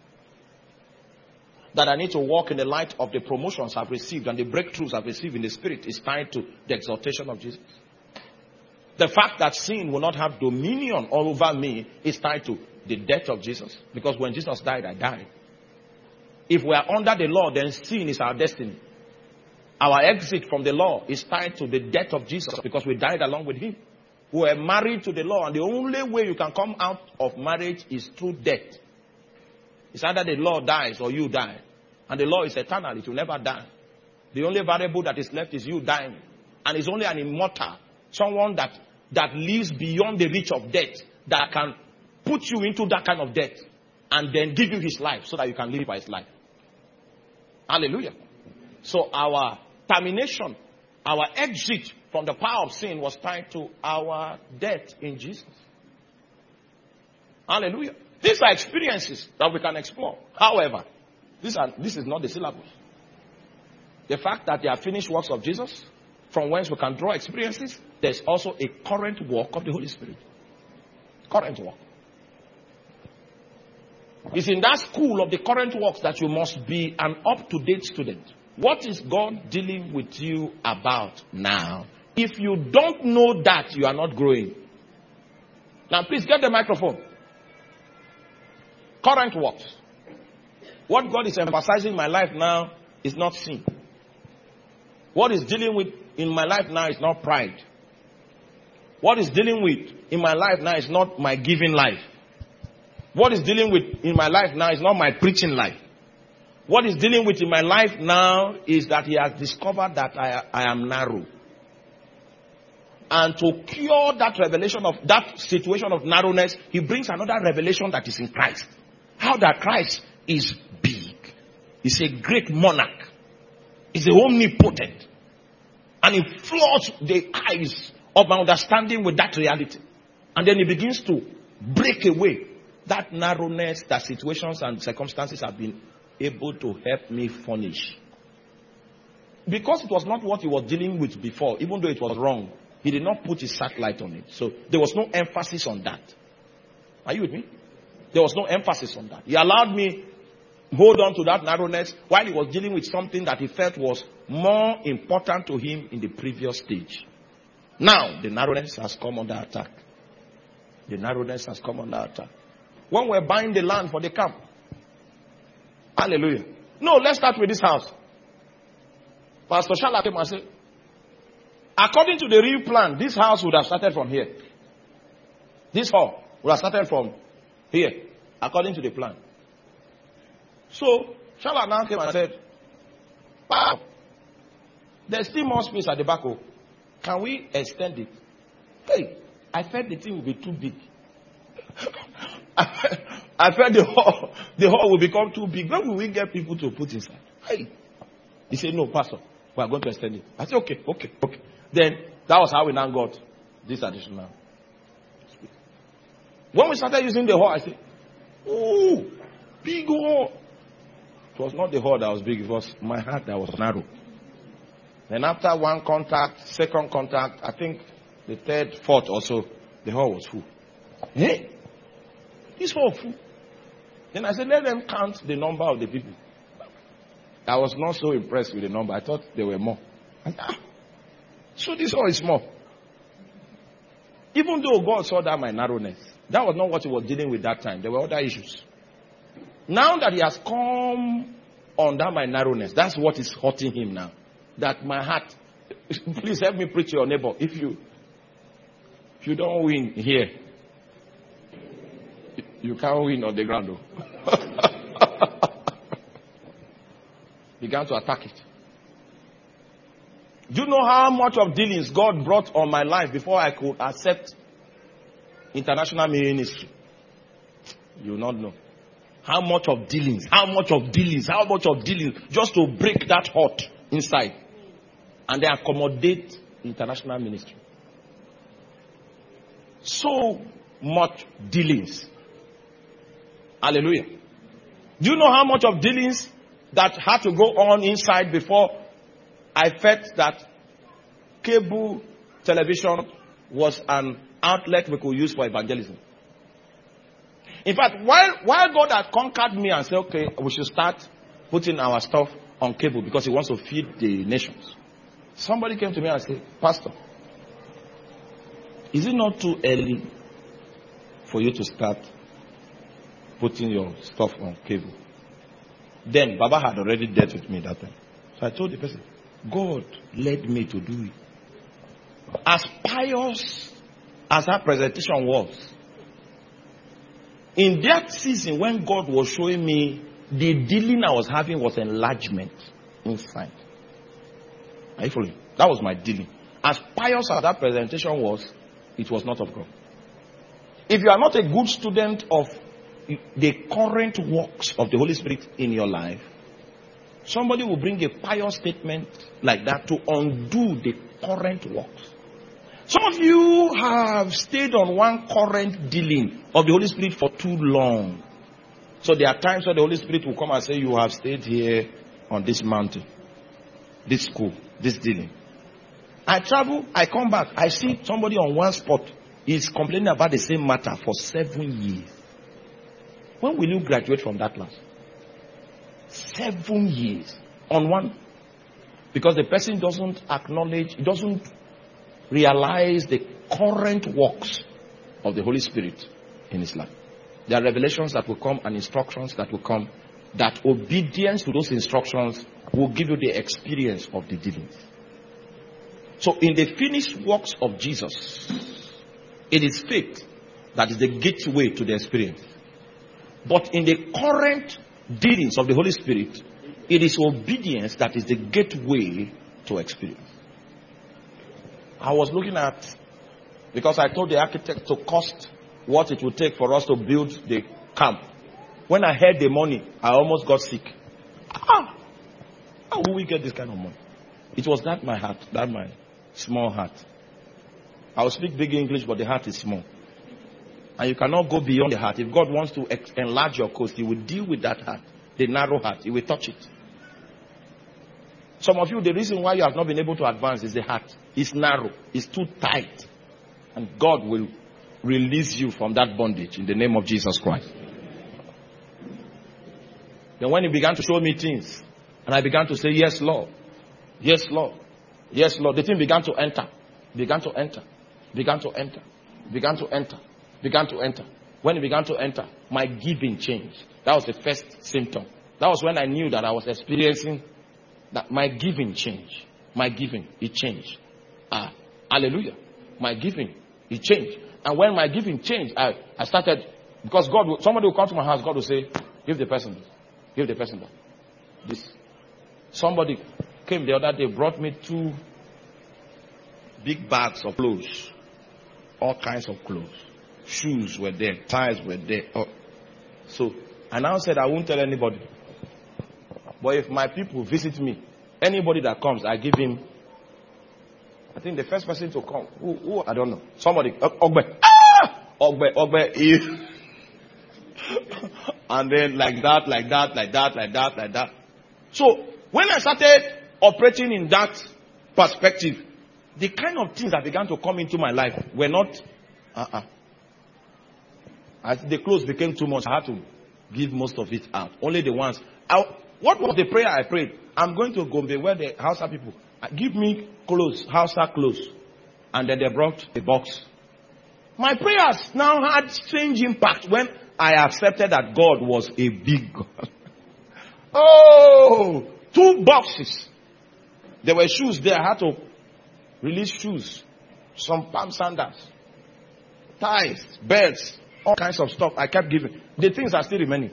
That I need to walk in the light of the promotions I've received and the breakthroughs I've received in the Spirit is tied to the exaltation of Jesus. The fact that sin will not have dominion all over me is tied to the death of Jesus. Because when Jesus died, I died. If we are under the law, then sin is our destiny. Our exit from the law is tied to the death of Jesus because we died along with him. We were married to the law, and the only way you can come out of marriage is through death. It's either the law dies or you die. And the law is eternal. It will never die. The only variable that is left is you dying. And it's only an immortal, someone that, that lives beyond the reach of death, that can put you into that kind of death and then give you his life so that you can live by his life. Hallelujah. So our termination, our exit from the power of sin was tied to our death in Jesus. Hallelujah. These are experiences that we can explore. However, this, are, this is not the syllabus. The fact that they are finished works of Jesus, from whence we can draw experiences, there's also a current work of the Holy Spirit. Current work. It's in that school of the current works that you must be an up-to-date student. What is God dealing with you about now? If you don't know that, you are not growing. Now, please get the microphone. Current works. What God is emphasizing in my life now is not sin. What is dealing with in my life now is not pride. What is dealing with in my life now is not my giving life. What is dealing with in my life now is not my preaching life. What is dealing with in my life now is that he has discovered that I, I am narrow. And to cure that revelation of that situation of narrowness, he brings another revelation that is in Christ. How that Christ is big. He's a great monarch. He's a omnipotent. And he floods the eyes of my understanding with that reality. And then he begins to break away that narrowness that situations and circumstances have been able to help me furnish. Because it was not what he was dealing with before, even though it was wrong, he did not put his satellite on it. So there was no emphasis on that. Are you with me? There was no emphasis on that. He allowed me hold on to that narrowness while he was dealing with something that he felt was more important to him in the previous stage. Now, the narrowness has come under attack. The narrowness has come under attack. When we're buying the land for the camp. Hallelujah. No, let's start with this house. Pastor Shala came and said, according to the real plan, this house would have started from here. This hall would have started from here, according to the plan. So, Shala now came and said, wow, there's still more space at the back. Oh. Can we extend it? Hey, I felt the thing would be too big. I felt the hall, the hall will become too big. When will we get people to put inside? Hey. He said, no, Pastor, we are going to extend it. I said, okay, okay, okay. Then, that was how we now got this additional space. When we started using the hall, I said, oh, big hall. It was not the hall that was big, it was my heart that was narrow. Then after one contact, second contact, I think the third, fourth or so, the hall was full. Hey, this hall full. Then I said, let them count the number of the people. I was not so impressed with the number. I thought there were more. I said, ah, so this hall is small. Even though God saw that my narrowness, that was not what he was dealing with that time. There were other issues. Now that he has come under my narrowness, that's what is hurting him now. That my heart, please help me preach to your neighbor. If you, if you don't win here, you can't win on the ground though. Began to attack it. Do you know how much of dealings God brought on my life before I could accept international ministry? You will not know. How much of dealings, how much of dealings, how much of dealings, just to break that heart inside and then accommodate international ministry. So much dealings. Hallelujah. Do you know how much of dealings that had to go on inside before I felt that cable television was an outlet we could use for evangelism? In fact, while, while God had conquered me and said, okay, we should start putting our stuff on cable because he wants to feed the nations. Somebody came to me and said, Pastor, is it not too early for you to start putting your stuff on cable? Then Baba had already dealt with me that time. So I told the person, God led me to do it. As pious as that presentation was, in that season when God was showing me the dealing I was having was enlargement inside. Are you following? That was my dealing. As pious as that presentation was, it was not of God. If you are not a good student of the current works of the Holy Spirit in your life, somebody will bring a pious statement like that to undo the current works. Some of you have stayed on one current dealing of the Holy Spirit for too long. So there are times where the Holy Spirit will come and say, you have stayed here on this mountain, this school, this dealing. I travel, I come back, I see somebody on one spot. He's complaining about the same matter for seven years. When will you graduate from that class? Seven years on one. Because the person doesn't acknowledge, doesn't realize the current works of the Holy Spirit in his life. There are revelations that will come and instructions that will come, that obedience to those instructions will give you the experience of the dealings. So in the finished works of Jesus, it is faith that is the gateway to the experience. But in the current dealings of the Holy Spirit, it is obedience that is the gateway to experience. I was looking at, because I told the architect to cost what it would take for us to build the camp. When I heard the money, I almost got sick. Ah, how will we get this kind of money? It was that my heart, that my small heart. I will speak big English, but the heart is small. And you cannot go beyond the heart. If God wants to ex- enlarge your coast, He will deal with that heart, the narrow heart. He will touch it. Some of you, the reason why you have not been able to advance is the heart. It's narrow. It's too tight. And God will release you from that bondage in the name of Jesus Christ. Then when He began to show me things, and I began to say, yes, Lord. Yes, Lord. Yes, Lord. The thing began to enter. Began to enter. Began to enter. Began to enter. Began to enter. When it began to enter, my giving changed. That was the first symptom. That was when I knew that I was experiencing that my giving changed. My giving, it changed. Ah, hallelujah. My giving, it changed. And when my giving changed, I, I started, because God, will, somebody will come to my house, God will say, give the person this. Give the person that. This. Somebody came the other day, brought me two big bags of clothes. All kinds of clothes. Shoes were there. Ties were there. Oh. So, I now said I won't tell anybody. But if my people visit me, anybody that comes, I give him. I think the first person to come, who, who I don't know. Somebody, Ogbe. Ah! Ogbe, Ogbe. And then like that, like that, like that, like that, like that. So, when I started operating in that perspective, the kind of things that began to come into my life were not, uh-uh. As the clothes became too much, I had to give most of it out. Only the ones. I, what was the prayer I prayed? I'm going to Gombe where the Hausa people, give me clothes, Hausa clothes. And then they brought a box. My prayers now had strange impact when I accepted that God was a big God. Oh, two boxes. There were shoes there. I had to release shoes, some palm sandals, ties, belts, all kinds of stuff. I kept giving. The things are still remaining.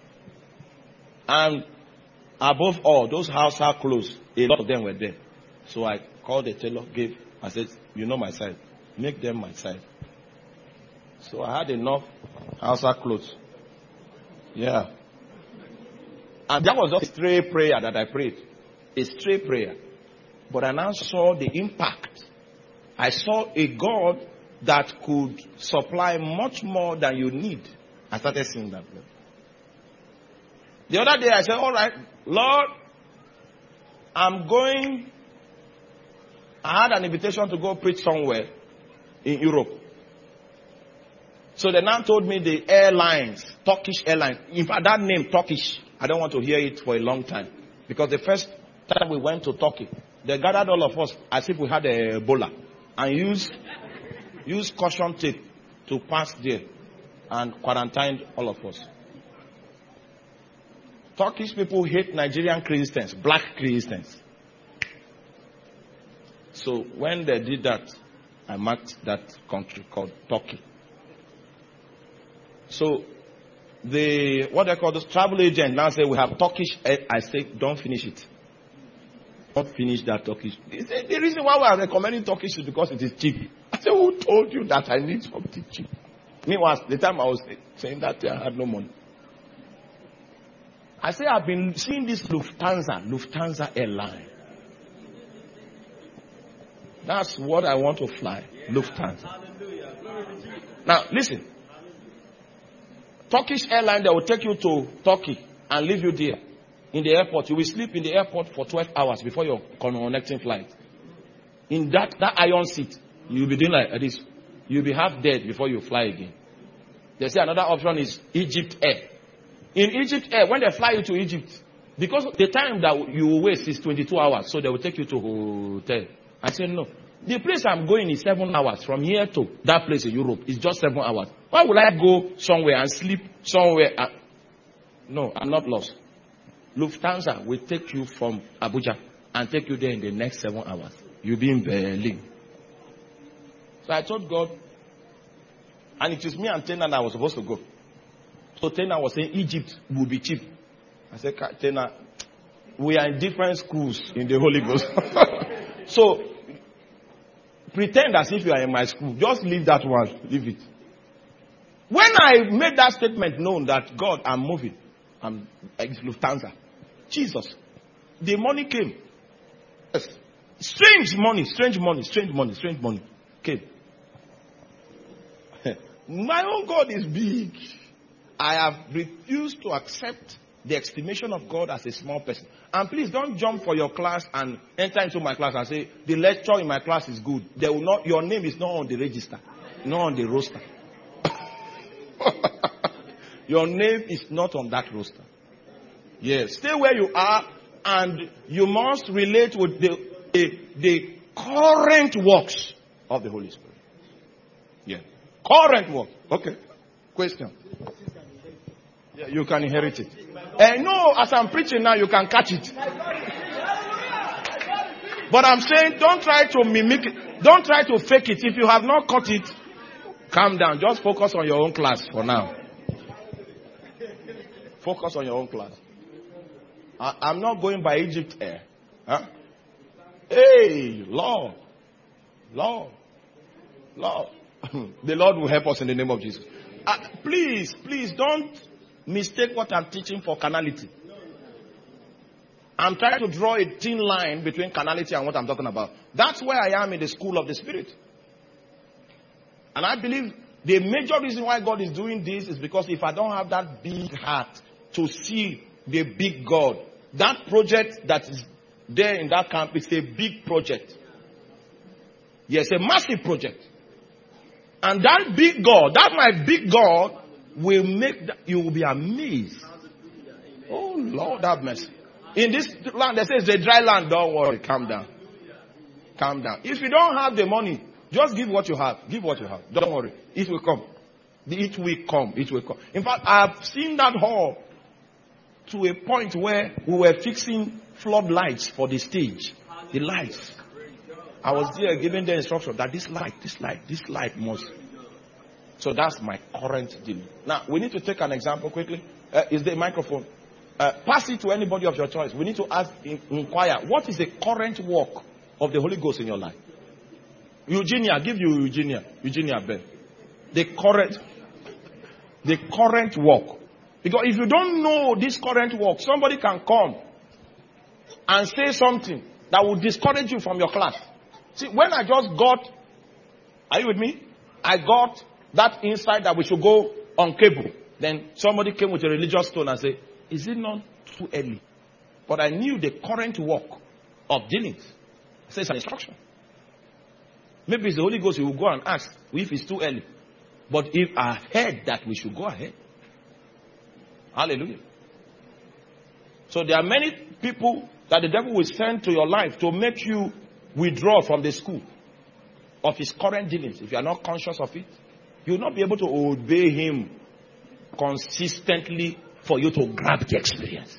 And above all, those Hausa clothes, a lot of them were there. So I called the tailor, gave, I said, you know my size. Make them my size. So I had enough Hausa clothes. Yeah. And that was just a stray prayer that I prayed. A stray prayer. But I now saw the impact. I saw a God that could supply much more than you need. I started seeing that. The other day I said, all right, Lord, I'm going. I had an invitation to go preach somewhere in Europe. So they now told me the airlines, Turkish Airlines. In fact, that name, Turkish, I don't want to hear it for a long time. Because the first time we went to Turkey, they gathered all of us as if we had a Ebola and used, used caution tape to pass there and quarantined all of us. Turkish people hate Nigerian Christians, black Christians. So when they did that, I marked that country called Turkey. So the, what they call this travel agent now say we have Turkish. I say don't finish it. Don't finish that Turkish. Say, the reason why we are recommending Turkish is because it is cheap. I said, who told you that I need something cheap? Meanwhile, the time I was saying that I had no money. I say I've been seeing this Lufthansa, Lufthansa airline. That's what I want to fly, Lufthansa. Now listen. Turkish airline, they will take you to Turkey and leave you there in the airport. You will sleep in the airport for twelve hours before your connecting flight. In that, that iron seat, you'll be doing like this. You'll be half dead before you fly again. They say another option is Egypt Air. In Egypt Air, when they fly you to Egypt, because the time that you will waste is twenty-two hours, so they will take you to hotel. I said, no. The place I'm going is seven hours. From here to that place in Europe is just seven hours. Why would I go somewhere and sleep somewhere? And... No, I'm not lost. Lufthansa will take you from Abuja and take you there in the next seven hours. You'll be in Berlin. So I told God, and it is me and Tena that I was supposed to go. So Tena was saying Egypt will be cheap. I said, Tena, we are in different schools in the Holy Ghost. So pretend as if you are in my school. Just leave that one. Leave it. When I made that statement known that God, I'm moving. I'm it's Lufthansa. Jesus. The money came. Yes. Strange money, strange money, strange money, strange money came. My own God is big. I have refused to accept the estimation of God as a small person. And please don't jump for your class and enter into my class and say, the lecture in my class is good. They will not, your name is not on the register, not on the roster. Your name is not on that roster. Yes, stay where you are, and you must relate with the, the, the current works of the Holy Spirit. Yeah. Current work. Okay. Question. Yeah, you can inherit it. Uh, no, as I'm preaching now, you can catch it. But I'm saying, don't try to mimic it. Don't try to fake it. If you have not caught it, calm down. Just focus on your own class for now. Focus on your own class. I, I'm not going by Egypt Air. Huh? Hey, Lord. Lord. Lord. The Lord will help us in the name of Jesus. Uh, please, please don't mistake what I'm teaching for carnality. I'm trying to draw a thin line between carnality and what I'm talking about. That's where I am in the school of the Spirit. And I believe the major reason why God is doing this is because if I don't have that big heart to see the big God, that project that is there in that camp is a big project. Yes, a massive project. And that big God, that my big God, will make that, you will be amazed. Oh Lord, have mercy. In this land, they say it's a dry land. Don't worry, calm down. Calm down. If you don't have the money, just give what you have. Give what you have. Don't worry. It will come. It will come. It will come. In fact, I have seen that hall to a point where we were fixing floodlights for the stage. The lights. I was there giving the instruction that this light, this light, this light must. So that's my current deal. Now, we need to take an example quickly. Uh, is the microphone? Uh, pass it to anybody of your choice. We need to ask, in, inquire, what is the current work of the Holy Ghost in your life? Eugenia, give you Eugenia. Eugenia Ben. The current, the current work. Because if you don't know this current work, somebody can come and say something that will discourage you from your class. See, when I just got, are you with me? I got that insight that we should go on cable. Then somebody came with a religious tone and said, is it not too early? But I knew the current work of dealings. I said it's an instruction. Maybe it's the Holy Ghost, you will go and ask if it's too early. But if I heard that we should go ahead. Hallelujah. So there are many people that the devil will send to your life to make you withdraw from the school of his current dealings. If you are not conscious of it, you will not be able to obey him consistently for you to grab the experience.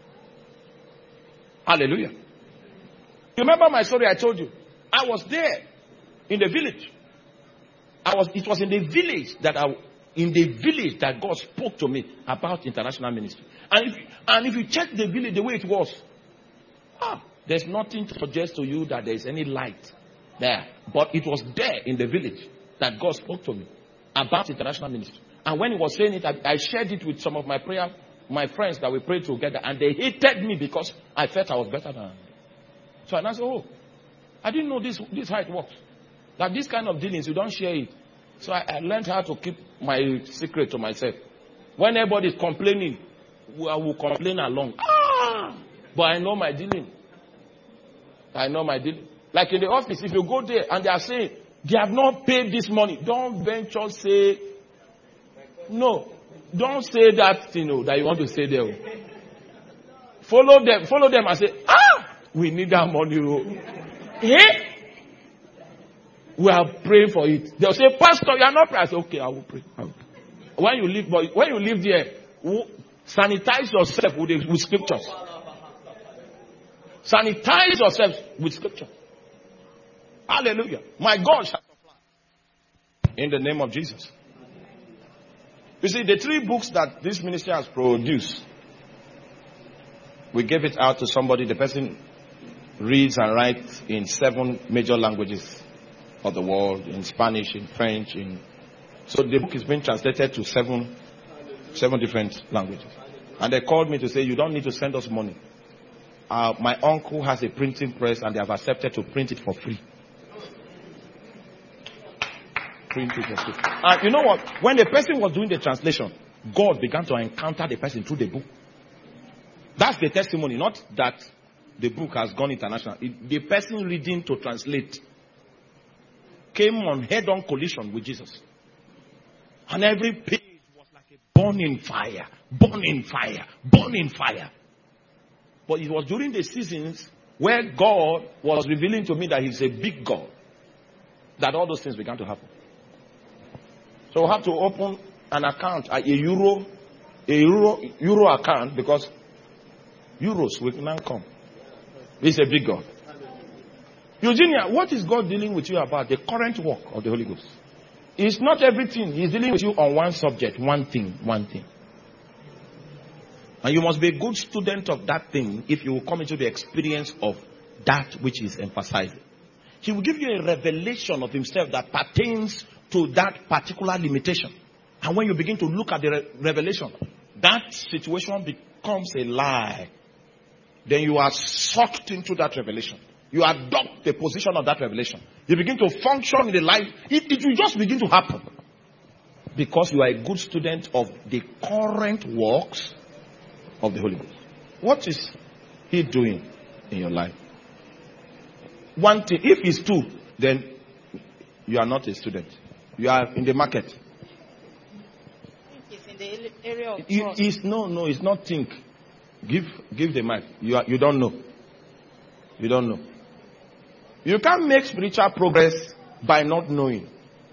Hallelujah. You remember my story I told you? I was there in the village. I was. It was in the village that I, in the village that God spoke to me about international ministry. And if, and if you check the village the way it was, ah, there's nothing to suggest to you that there is any light there. But it was there in the village that God spoke to me about international ministry. And when he was saying it, I, I shared it with some of my prayer, my friends that we prayed together, and they hated me because I felt I was better than them. So and I said, oh, I didn't know this, this how it works. That this kind of dealings, you don't share it. So I, I learned how to keep my secret to myself. When everybody is complaining, I will complain along. Ah! But I know my dealing. I know my dealing. Like in the office, if you go there and they are saying, they have not paid this money, don't venture say, no. Don't say that, you know, that you want to say there. Follow them, follow them and say, ah, we need that money. Eh? We are praying for it. They'll say, Pastor, you are not praying. I say, okay, I will pray. I will pray. When you leave, but when you leave there, sanitize yourself with, with scriptures. Sanitize yourself with scripture. Hallelujah. My God shall supply. In the name of Jesus. You see, the three books that this ministry has produced, we gave it out to somebody. The person reads and writes in seven major languages. of the world, in Spanish, in French, in so the book is being translated to seven seven different languages. And they called me to say, you don't need to send us money. Uh, my uncle has a printing press and they have accepted to print it for free. Print it for free. And you know what? When the person was doing the translation, God began to encounter the person through the book. That's the testimony, not that the book has gone international. It, the person reading to translate came on head-on collision with Jesus. And every page was like a burning fire, burning fire, burning fire. But it was during the seasons where God was revealing to me that He's a big God that all those things began to happen. So we have to open an account, a euro, a euro, euro account, because euros will now come. He's a big God. Eugenia, what is God dealing with you about? The current work of the Holy Ghost. It's not everything. He's dealing with you on one subject, one thing, one thing. And you must be a good student of that thing if you will come into the experience of that which is emphasizing. He will give you a revelation of Himself that pertains to that particular limitation. And when you begin to look at the re- revelation, that situation becomes a lie. Then you are sucked into that revelation. You adopt the position of that revelation. You begin to function in the life. It, it will just begin to happen. Because you are a good student of the current works of the Holy Ghost. What is He doing in your life? One thing, if it's two, then you are not a student. You are in the market.
It's in the area of
it, it's, no, no, it's not think. Give, give the mic. You are, you don't know. You don't know. You can't make spiritual progress by not knowing.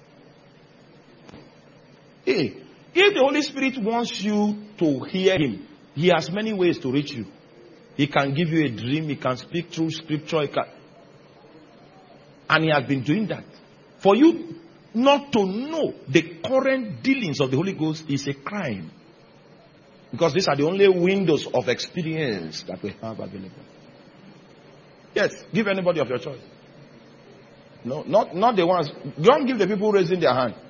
Hey, if the Holy Spirit wants you to hear Him, He has many ways to reach you. He can give you a dream. He can speak through scripture. He can... And He has been doing that. For you not to know the current dealings of the Holy Ghost is a crime. Because these are the only windows of experience that we have available. Yes, give anybody of your choice. No, not, not the ones. Don't give the people raising their hand.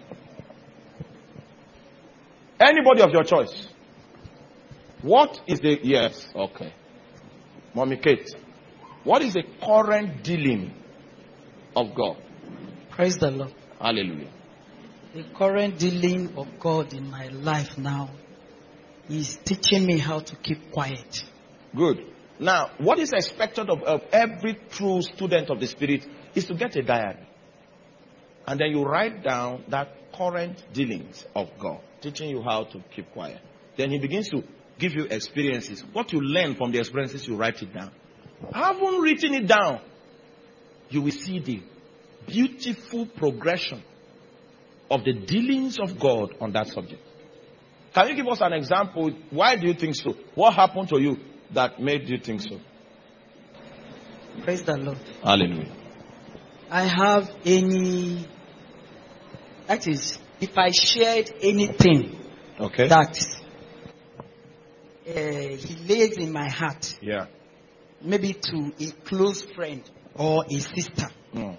Anybody of your choice. What is the... Yes, okay. Mommy Kate. What is the current dealing of God?
Praise the Lord.
Hallelujah.
The current dealing of God in my life now is teaching me how to keep quiet.
Good. Now, what is expected of, of every true student of the Spirit is to get a diary. And then you write down that current dealings of God, teaching you how to keep quiet. Then He begins to give you experiences. What you learn from the experiences, you write it down. Having written it down, you will see the beautiful progression of the dealings of God on that subject. Can you give us an example? Why do you think so? What happened to you that made you think so?
Praise the Lord.
Hallelujah.
I have any... That is, if I shared anything
okay.
that uh, He lays in my heart,
yeah,
maybe to a close friend or a sister,
mm.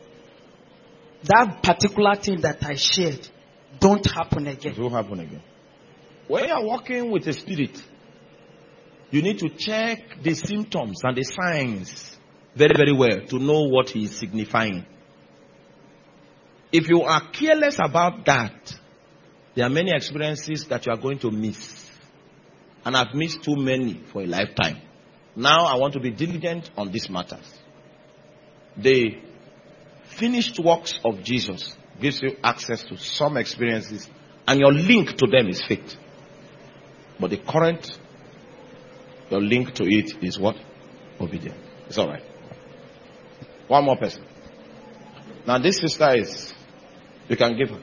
that particular thing that I shared don't happen again.
It won't happen again. When you are working with a spirit, you need to check the symptoms and the signs very, very well to know what he is signifying. If you are careless about that, there are many experiences that you are going to miss. And I've missed too many for a lifetime. Now I want to be diligent on these matters. The finished works of Jesus gives you access to some experiences, and your link to them is faith. But the current, your link to it is what? Obedience. It's all right. One more person. Now this sister is, you can give her.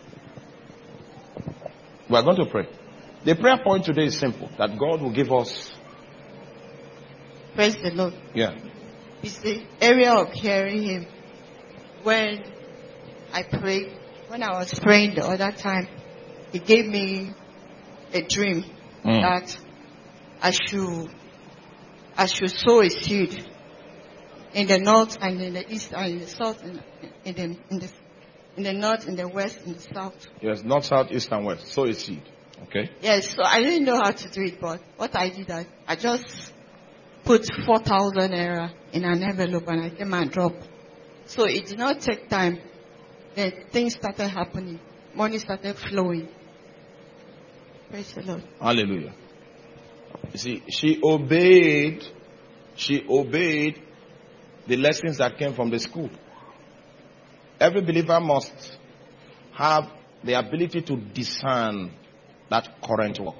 We are going to pray. The prayer point today is simple. That God will give us.
Praise the Lord.
Yeah.
It's the area of hearing Him. When I prayed, when I was praying the other time, He gave me a dream mm. that I should, I should sow a seed in the north and in the east and in the south and in the, in the, in the north, in the west, in the south.
Yes, north, south, east, and west. Sow a seed. Okay?
Yes, so I didn't know how to do it, but what I did, I, I just put four thousand naira in an envelope and I came and dropped. So it did not take time. Then things started happening. Money started flowing. Praise the Lord.
Hallelujah. You see, she obeyed, she obeyed the lessons that came from the school. Every believer must have the ability to discern that current work.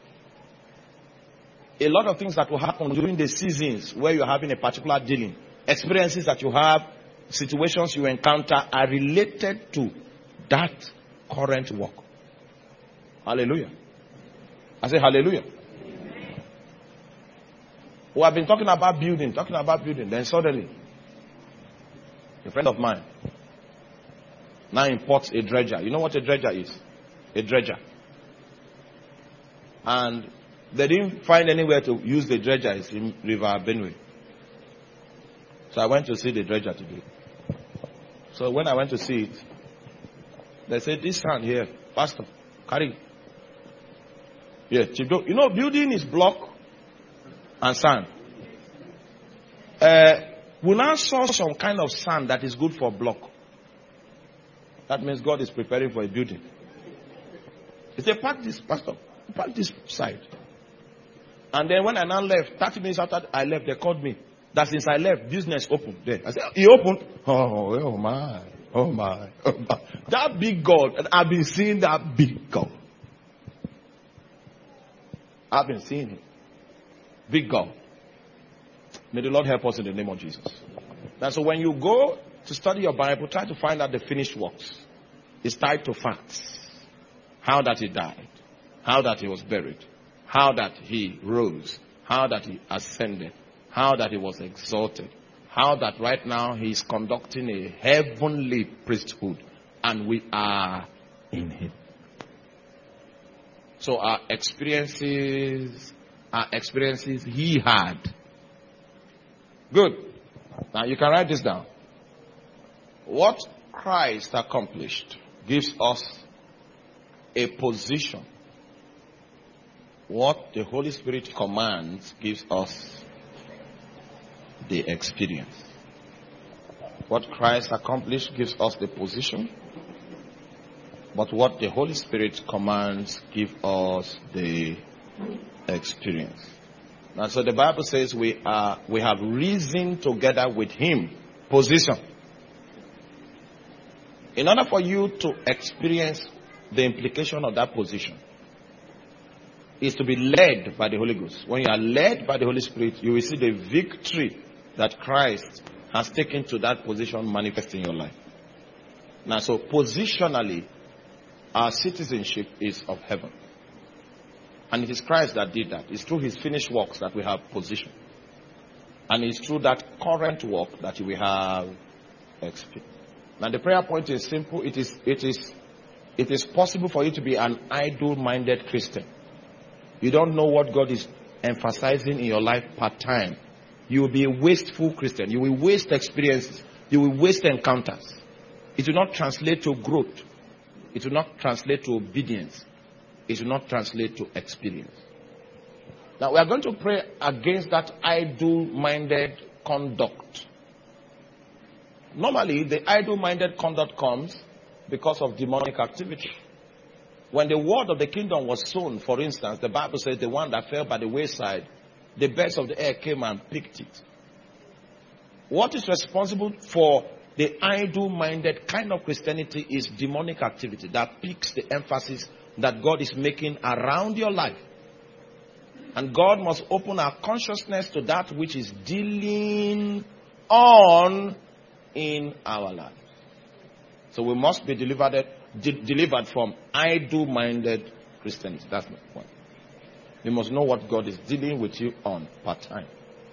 A lot of things that will happen during the seasons where you're having a particular dealing, experiences that you have, situations you encounter are related to that current work. Hallelujah. I say hallelujah. We have been talking about building, talking about building. Then suddenly, a friend of mine now imports a dredger. You know what a dredger is? A dredger. And they didn't find anywhere to use the dredger. It's in River Benue. So I went to see the dredger today. So when I went to see it, they said, this sand here, Pastor, carry. Yeah, you know, building is block and sand. Uh, we now saw some kind of sand that is good for block. That means God is preparing for a building. He said, pack this, Pastor, pack this side. And then when I now left, thirty minutes after I left, they called me. That since I left, business opened there. I said, he opened? Oh, oh my, oh my, oh my. That big God, and I've been seeing that big God. I've been seeing him. Big God. May the Lord help us in the name of Jesus. And so when you go to study your Bible, try to find out the finished works. It's tied to facts. How that he died. How that he was buried. How that he rose. How that he ascended. How that he was exalted. How that right now he is conducting a heavenly priesthood. And we are in him. So our experiences, our experiences he had. Good. Now you can write this down. What Christ accomplished gives us a position. What the Holy Spirit commands gives us the experience. What Christ accomplished gives us the position. But what the Holy Spirit commands gives us the experience. Now, so the Bible says we are we have risen together with him. Position. In order for you to experience the implication of that position, is to be led by the Holy Ghost. When you are led by the Holy Spirit, you will see the victory that Christ has taken to that position manifest in your life. Now, so positionally, our citizenship is of heaven. And it is Christ that did that. It's through his finished works that we have position. And it's through that current work that we have experience. Now the prayer point is simple. It is, it is, it is possible for you to be an idle-minded Christian. You don't know what God is emphasizing in your life part-time. You will be a wasteful Christian. You will waste experiences. You will waste encounters. It will not translate to growth. It will not translate to obedience. It will not translate to experience. Now we are going to pray against that idle-minded conduct. Normally, the idle-minded conduct comes because of demonic activity. When the word of the kingdom was sown, for instance, the Bible says the one that fell by the wayside, the birds of the air came and picked it. What is responsible for the idle-minded kind of Christianity is demonic activity that picks the emphasis that God is making around your life. And God must open our consciousness to that which is dealing on in our lives. So we must be delivered, de- delivered from idle-minded Christianity. That's my point. You must know what God is dealing with you on part-time.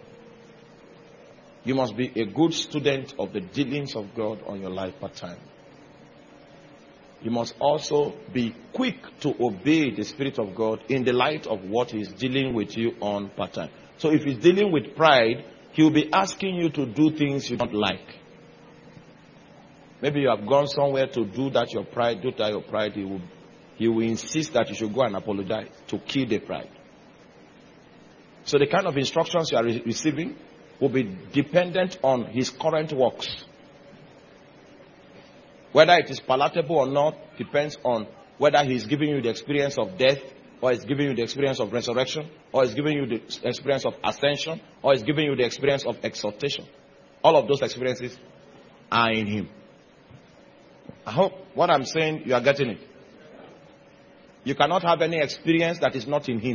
You must be a good student of the dealings of God on your life part-time. You must also be quick to obey the Spirit of God in the light of what He is dealing with you on part-time. So if He's dealing with pride, He will be asking you to do things you don't like. Maybe you have gone somewhere to do that your pride, do that your pride. He will, he will insist that you should go and apologize to kill the pride. So the kind of instructions you are re- receiving will be dependent on his current works. Whether it is palatable or not depends on whether he is giving you the experience of death, or is giving you the experience of resurrection, or is giving you the experience of ascension, or is giving you the experience of exaltation. All of those experiences are in him. I hope what I'm saying, you are getting it. You cannot have any experience that is not in him.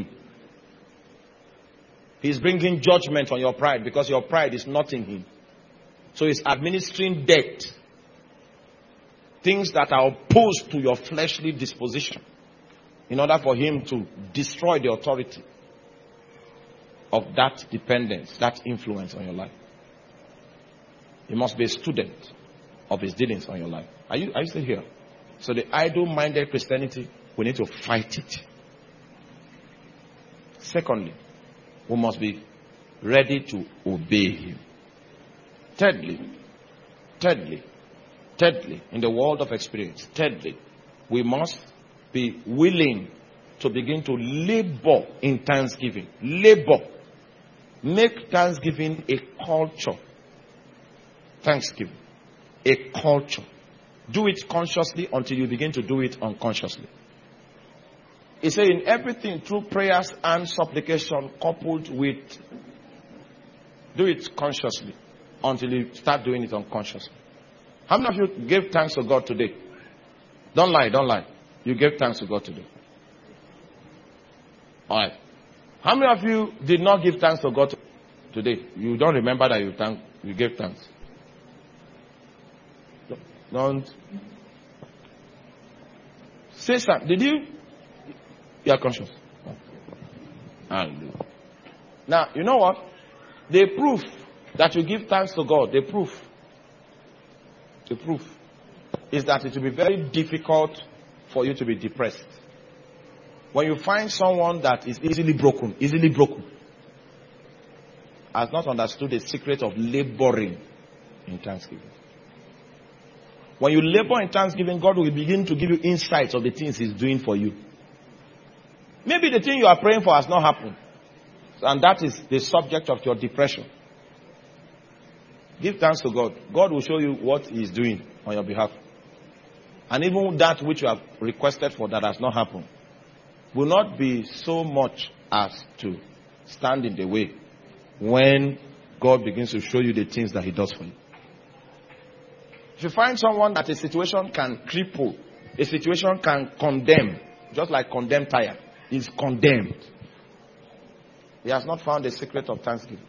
He's bringing judgment on your pride because your pride is not in him. So he's administering death. Things that are opposed to your fleshly disposition, in order for him to destroy the authority of that dependence, that influence on your life. You must be a student of his dealings on your life. Are you, are you still here? So the idle-minded Christianity, we need to fight it. Secondly, we must be ready to obey him. Thirdly, thirdly, thirdly, in the world of experience, thirdly, we must be willing to begin to labor in thanksgiving. Labor. Make thanksgiving a culture. Thanksgiving. A culture. Do it consciously until you begin to do it unconsciously. He said in everything through prayers and supplication coupled with, do it consciously until you start doing it unconsciously. How many of you gave thanks to God today? Don't lie, don't lie. You gave thanks to God today. Alright. How many of you did not give thanks to God today? You don't remember that you thank, you gave thanks. Don't. Say something. Did you? You are conscious. Hallelujah. Now, you know what? The proof that you give thanks to God, the proof, the proof is that it will be very difficult for you to be depressed. When you find someone that is easily broken, easily broken, has not understood the secret of laboring in thanksgiving. When you labor in thanksgiving, God will begin to give you insights of the things he's doing for you. Maybe the thing you are praying for has not happened. And that is the subject of your depression. Give thanks to God. God will show you what he is doing on your behalf. And even that which you have requested for that has not happened will not be so much as to stand in the way when God begins to show you the things that he does for you. If you find someone that a situation can cripple, a situation can condemn, just like condemned tire, is condemned. He has not found the secret of thanksgiving.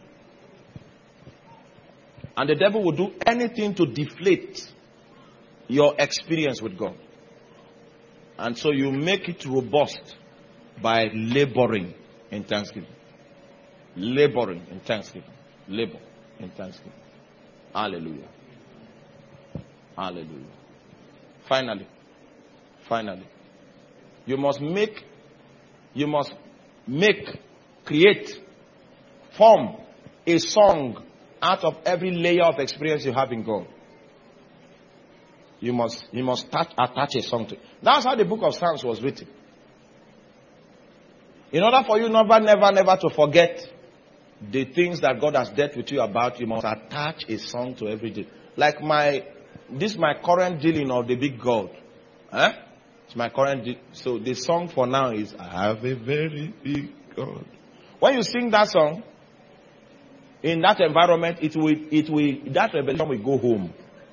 And the devil will do anything to deflate your experience with God. And so you make it robust by laboring in thanksgiving. Laboring in thanksgiving. Labor in thanksgiving. Hallelujah. Hallelujah. Finally, finally, you must make, you must make, create, form a song out of every layer of experience you have in God. You must, you must attach, attach a song to it. That's how the book of Psalms was written. In order for you never, never, never to forget the things that God has dealt with you about, you must attach a song to every day. Like my, this is my current dealing of the big God. Eh? It's my current de- So the song for now is, I have a very big God. When you sing that song, in that environment, it will, it will, that revelation will go home.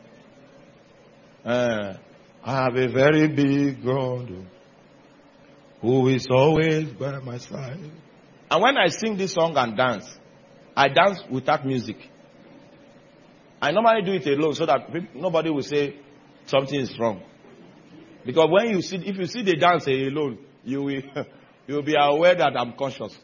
Uh, I have a very big God who is always by my side. And when I sing this song and dance, I dance without music. I normally do it alone so that people, nobody will say something is wrong. Because when you see, if you see the dance alone, you will, you will be aware that I'm conscious.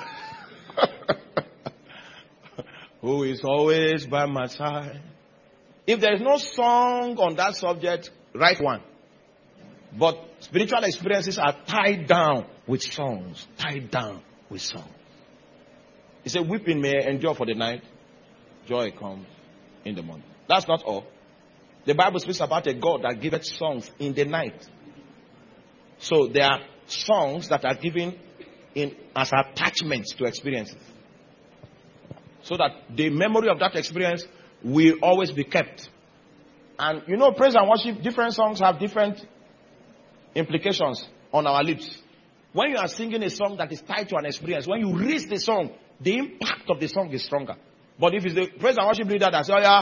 Who is always by my side. If there is no song on that subject, write one. But spiritual experiences are tied down with songs. Tied down with songs. He said, weeping may endure for the night, joy comes in the morning. That's not all. The Bible speaks about a God that giveth songs in the night. So there are songs that are given in as attachments to experiences. So that the memory of that experience will always be kept. And you know, praise and worship, different songs have different implications on our lips. When you are singing a song that is tied to an experience, when you raise the song, the impact of the song is stronger. But if it's the praise and worship leader that says, oh yeah,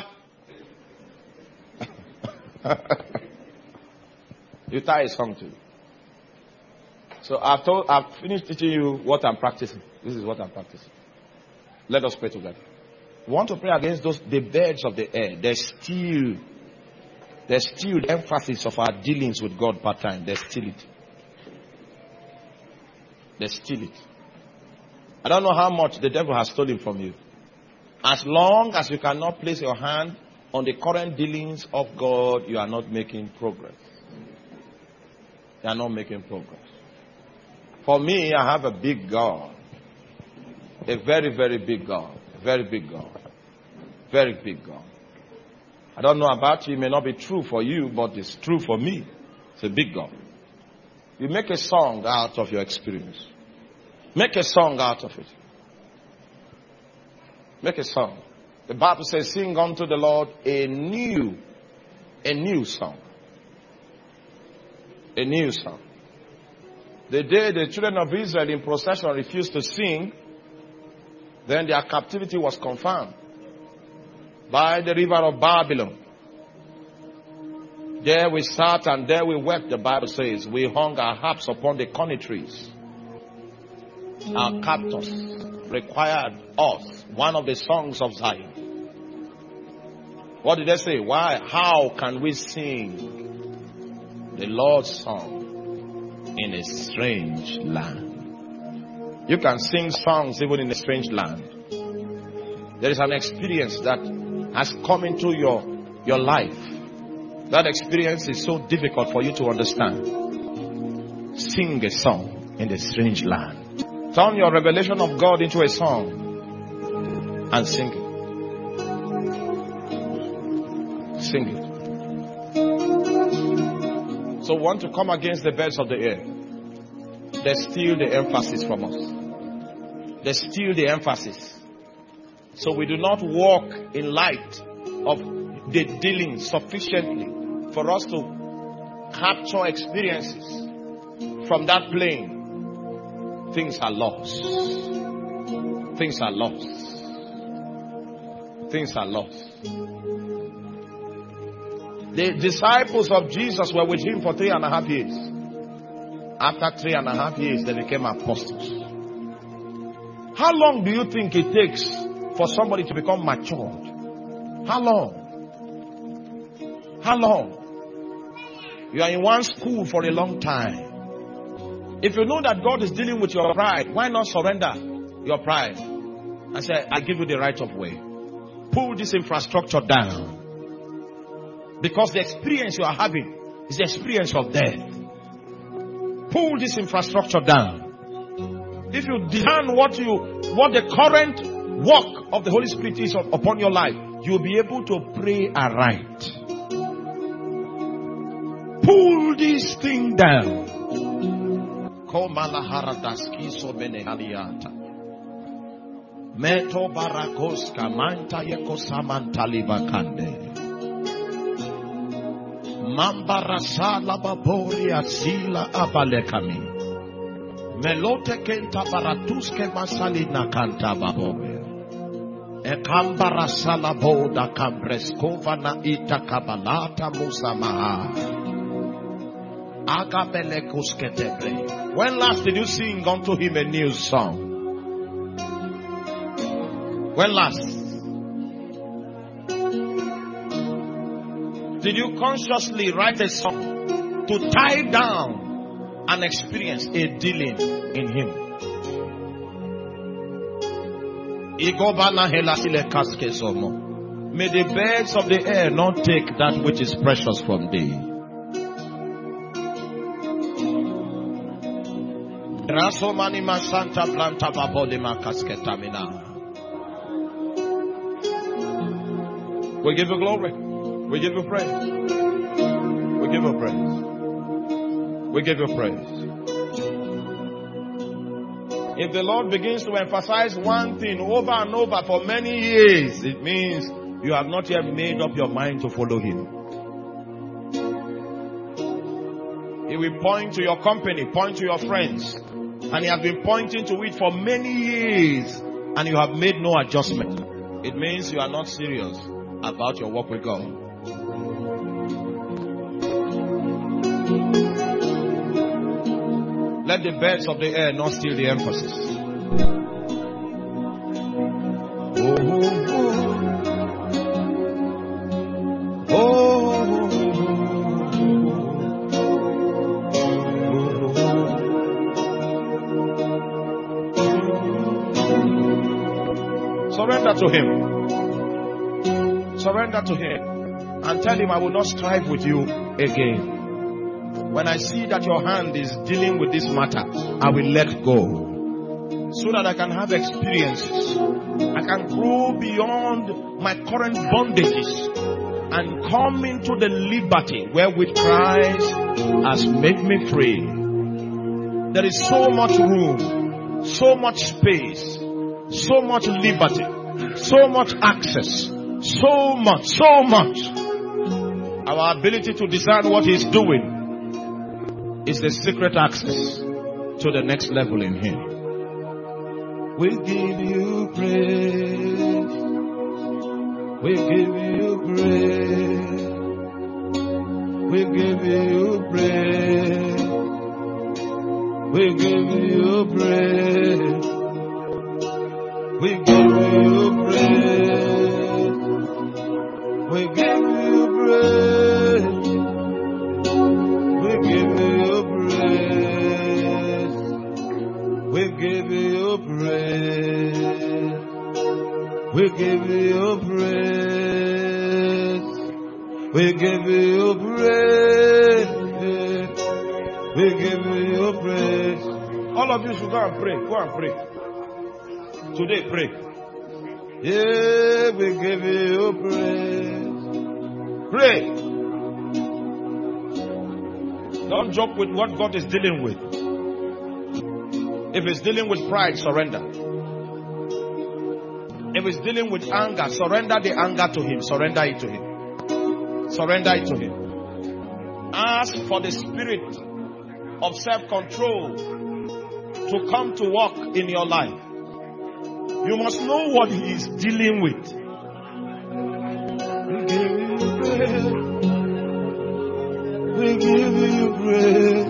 you tie a song to. So I've told, I've finished teaching you what I'm practicing. This is what I'm practicing. Let us pray together. We want to pray against those the birds of the air. There's still, there's still the emphasis of our dealings with God part time. There's still it. There's still it. I don't know how much the devil has stolen from you. As long as you cannot place your hand on the current dealings of God, you are not making progress. You are not making progress. For me, I have a big God. A very, very big God. A very big God. Very big God. I don't know about you. It may not be true for you, but it's true for me. It's a big God. You make a song out of your experience. Make a song out of it. Make a song. The Bible says, sing unto the Lord a new, a new song. A new song. The day the children of Israel in procession refused to sing, then their captivity was confirmed by the river of Babylon. There we sat and there we wept, the Bible says. We hung our harps upon the corner trees. Our captors required us, one of the songs of Zion. What did they say? Why? How can we sing the Lord's song in a strange land? You can sing songs even in a strange land. There is an experience that has come into your, your life. That experience is so difficult for you to understand. Sing a song in a strange land. Turn your revelation of God into a song and sing it. Sing it. So we want to come against the birds of the air. They steal the emphasis from us. They steal the emphasis. So we do not walk in light of the dealing sufficiently for us to capture experiences from that plane. Things are lost. Things are lost. Things are lost. The disciples of Jesus were with him for three and a half years. After three and a half years, they became apostles. How long do you think it takes for somebody to become matured? How long? How long? You are in one school for a long time. If you know that God is dealing with your pride, why not surrender your pride and say, I give you the right of way. Pull this infrastructure down. Because the experience you are having is the experience of death. Pull this infrastructure down. If you discern what you, what the current work of the Holy Spirit is upon your life, you'll be able to pray aright. Pull this thing down. Meto barakoska manta yeko samanta libakande. Mambarasala babori asila abalekami. Melote kenta baratuske masalina kanta babori. Ekambarasala boda kambreskova na ita kabalata musamaha. When last did you sing unto him a new song? When last? Did you consciously write a song to tie down and experience a dealing in him? May the birds of the air not take that which is precious from thee. Rasomani Santa Planta Babodima Casketamina. We give you glory. We give you praise. We give you praise. We give you praise. If the Lord begins to emphasize one thing over and over for many years, it means you have not yet made up your mind to follow Him. He will point to your company, point to your friends, and He has been pointing to it for many years, and you have made no adjustment. It means you are not serious about your walk with God. Let the birds of the air not steal the emphasis. Oh, oh, oh. Surrender to Him. Surrender to Him. And tell Him, I will not strive with you again. When I see that your hand is dealing with this matter, I will let go. So that I can have experiences. I can grow beyond my current bondages and come into the liberty wherewith Christ has made me free. There is so much room, so much space, so much liberty, so much access, so much, so much. Our ability to discern what He's doing is the secret access to the next level in Him. We give you praise. We give you praise. We give you praise. We give you praise. We give you praise. We give you praise. We give you praise. We give you praise. We give you praise. We give you praise. We give you praise. All of you should go and pray. Go and pray. Today, pray. Yeah, we give you praise. Pray. Don't joke with what God is dealing with. If it's dealing with pride, surrender. If it's dealing with anger, surrender the anger to Him. Surrender it to Him. Surrender it to Him. Ask for the spirit of self-control to come to work in your life. You must know what He is dealing with. We give you praise.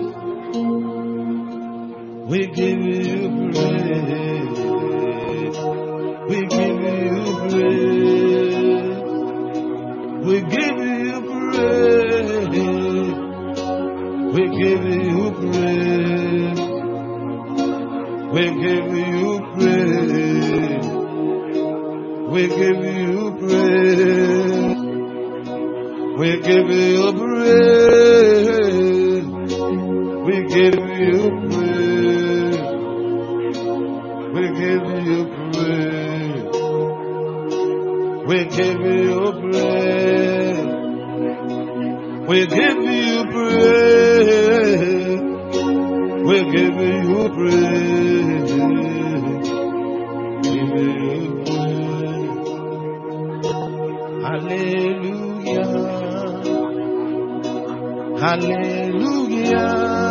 We give you praise. We give you praise. We give you praise. We give you praise. We give you praise. We give you praise. We give you praise. We give you praise. We give you praise. We give you praise. We give you praise. We give you praise. Hallelujah. Hallelujah.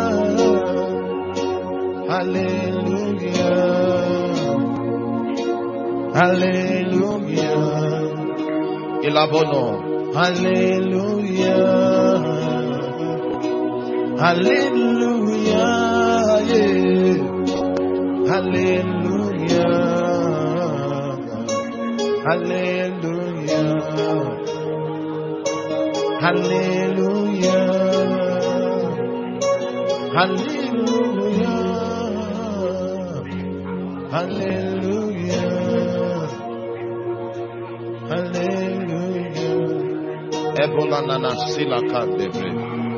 Hallelujah. Hallelujah. Ilabono. Hallelujah. Hallelujah. Yeah. Hallelujah. Hallelujah. Hallelujah. Hallelujah. Hallelujah. Hallelujah. Ebola nana sila kadebre.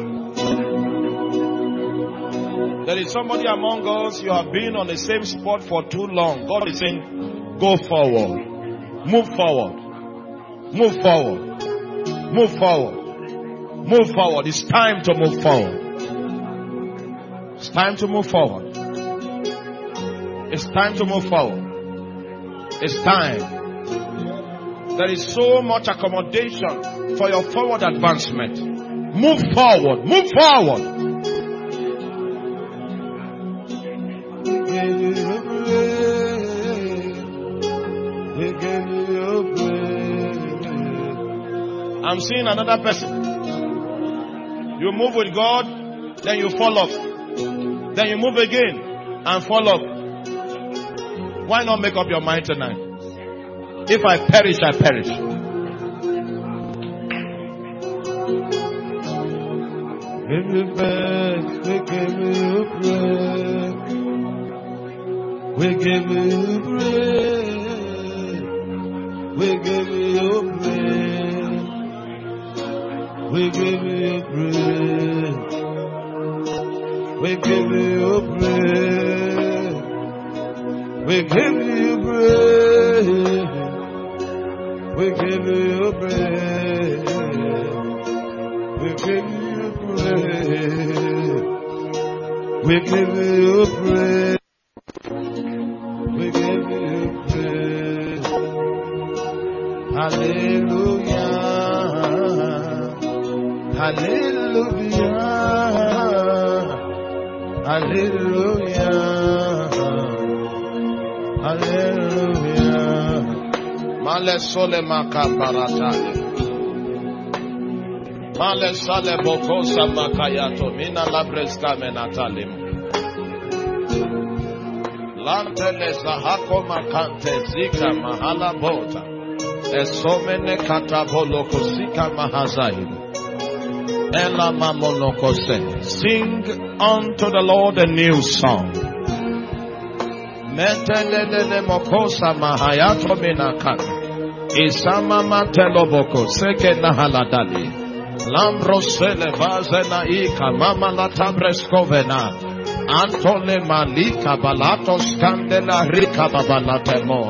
There is somebody among us, you have been on the same spot for too long. God is saying, go forward. Move forward. Move forward. Move forward. Move forward. It's time to move forward. It's time to move forward. It's time to move forward. It's time. There is so much accommodation for your forward advancement. Move forward. Move forward. I'm seeing another person. You move with God, then you fall off. Then you move again and fall off. Why not make up your mind tonight? If I perish, I perish. Give me back, we give you breath. We give you breath. We give you breath. We give you breath. We give you breath. We give you breath. We give you breath. We give you breath. We give you breath. We give you breath. Hallelujah. Hallelujah. Hallelujah. Hallelujah. Male sole makabaratale. Male sale bokosa makayato. Mina labreska menatalim. Lantele zahako makante zika mahala bota. Esomene kataboloko zika mahazahim. Ela mamonokose. Sing unto the Lord a new song. Metelele mokosa mahayato minakan. Isama mateloboko seke nahaladali. Lambro sele vazena ika mama latabreskovena. Antole malika balato skandela rika babalatemo.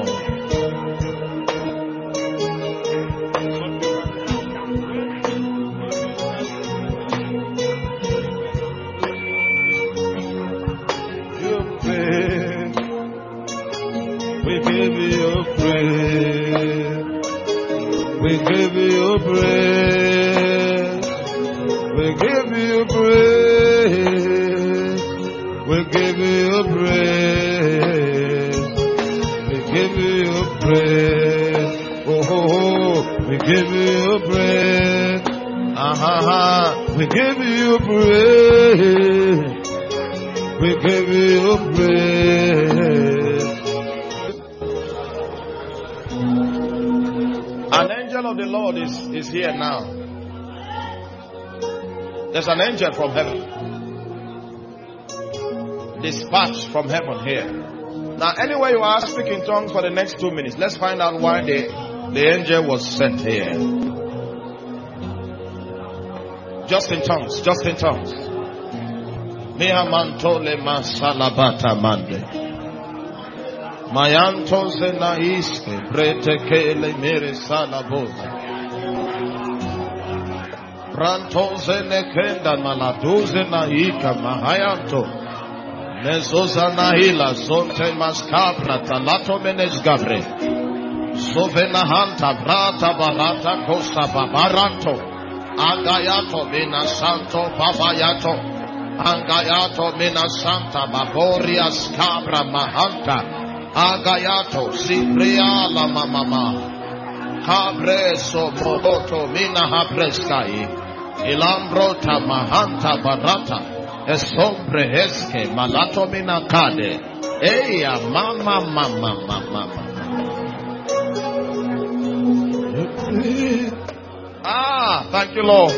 Is here now. There's an angel from heaven, dispatched from heaven here. Now, anyway, you are speaking in tongues for the next two minutes. Let's find out why the, the angel was sent here. Just in tongues, just in tongues. Mihamantole masalabata mande. Mayanto zenaiste brete kele mere salabota. Rantoze nekenda maladuze na ika mahayanto. Nezoza na hila zonte maskabra talato menes gabre. Sovena hanta vrata barata kosa babaranto. Agayato mina santo babayato. Angayato mina santa baboria skabra mahanta. Agayato sibria la mamama. Cabreso mohoto mina habreskai. Ilambrota mahanta barata. Esombre heske malato mina kade. Eya mama mama mama. Ah, thank you, Lord.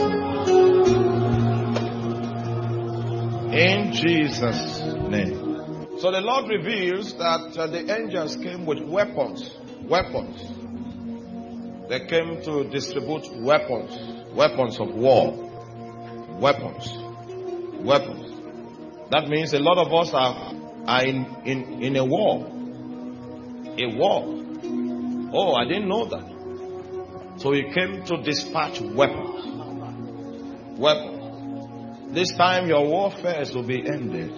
In Jesus' name. So the Lord reveals that uh, the angels came with weapons. Weapons. They came to distribute weapons. Weapons of war. Weapons. Weapons. That means a lot of us are, are in, in, in a war. A war. Oh, I didn't know that. So he came to dispatch weapons. Weapons. This time your warfare will be ended.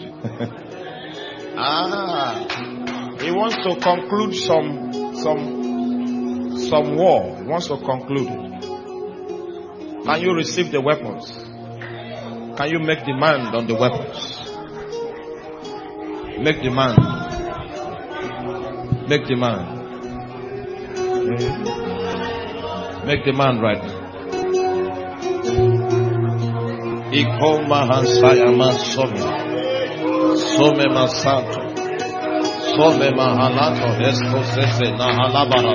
ah, he wants to conclude some, some, some war. He wants to conclude it. Can you receive the weapons? Can you make demand on the weapons? Make demand. Make demand. Make demand right now. Ikoma hansaya masome. Some masanto. Some mahalato. Esko sese na halabara.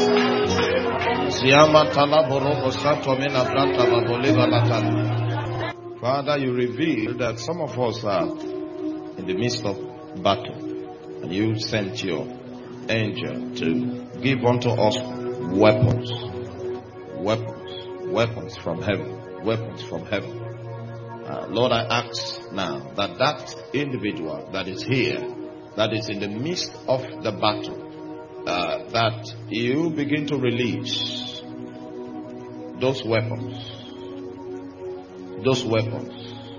Siyama talaboro santo mena planta baboliva latana. Father, you reveal that some of us are in the midst of battle, and you sent your angel to give unto us weapons, weapons, weapons from heaven, weapons from heaven. Uh, Lord, I ask now that that individual that is here, that is in the midst of the battle, uh, that you begin to release those weapons, those weapons,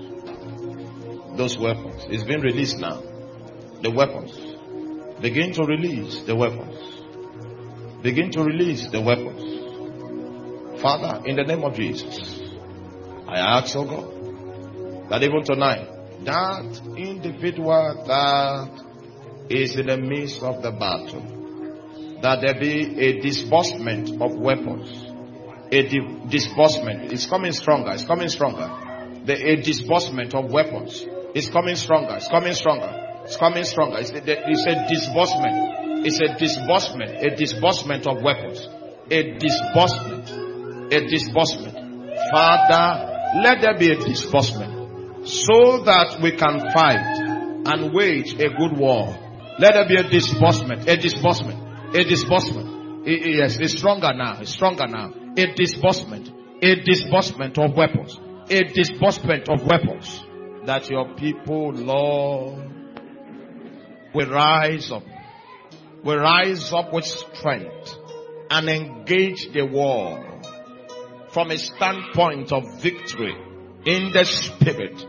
those weapons. It's been released now. The weapons. Begin to release the weapons. Begin to release the weapons. Father, in the name of Jesus, I ask, oh God, that even tonight, that individual that is in the midst of the battle, that there be a disbursement of weapons. A di- disbursement. It's coming stronger. It's coming stronger. The, a disbursement of weapons. It's coming stronger. It's coming stronger. It's coming stronger. It's a, it's a disbursement. It's a disbursement. A disbursement of weapons. A disbursement. A disbursement. Father, let there be a disbursement so that we can fight and wage a good war. Let there be a disbursement. A disbursement. A disbursement. Yes, it's stronger now. It's stronger now. A disbursement. A disbursement of weapons. A disbursement of weapons. That your people, Lord, will rise up. Will rise up with strength and engage the war from a standpoint of victory in the spirit.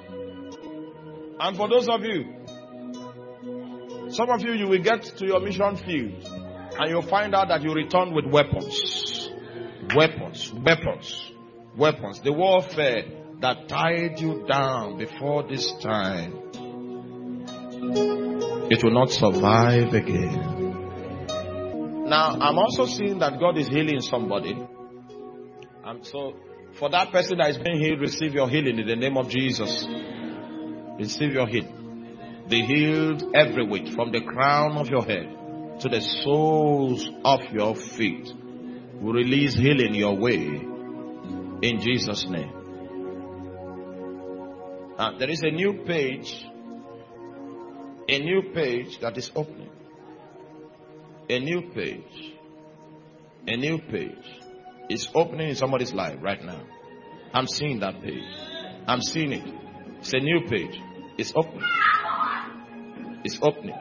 And for those of you, some of you, you will get to your mission field and you'll find out that you return with weapons. Weapons, weapons, weapons. The warfare that tied you down before this time, it will not survive again. Now, I'm also seeing that God is healing somebody. And so, for that person that is being healed, receive your healing in the name of Jesus. Receive your healing. Be healed every week, from the crown of your head to the soles of your feet. We release healing your way in Jesus' name. Uh, there is a new page, a new page that is opening. A new page, a new page is opening in somebody's life right now. I'm seeing that page. I'm seeing it. It's a new page. It's opening. It's opening.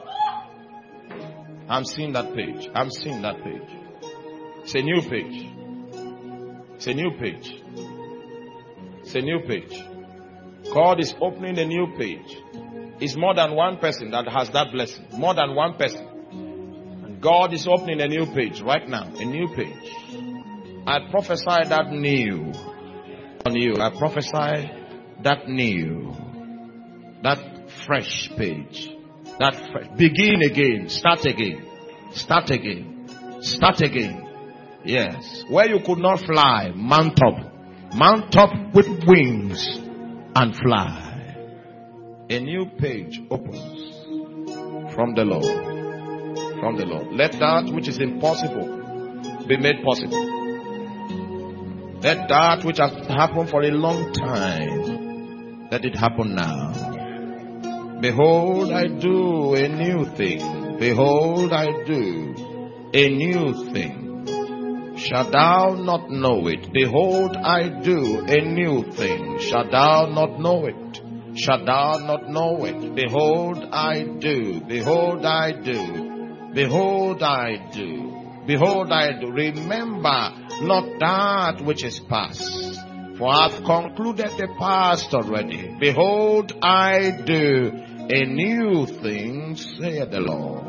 I'm seeing that page. I'm seeing that page. It's a new page. It's a new page. It's a new page. God is opening a new page. It's more than one person that has that blessing. More than one person. And God is opening a new page right now. A new page. I prophesy that new on you. I prophesy that new. That fresh page. That fresh. Begin again. Start again. Start again. Start again. Yes. Where you could not fly, mount up. Mount up with wings and fly. A new page opens from the Lord. From the Lord. Let that which is impossible be made possible. Let that which has happened for a long time, let it happen now. Behold, I do a new thing. Behold, I do a new thing. Shall thou not know it? Behold, I do a new thing. Shall thou not know it? Shall thou not know it? Behold, I do. Behold, I do. Behold, I do. Behold, I do remember not that which is past, for I've concluded the past already. Behold, I do a new thing, saith the Lord.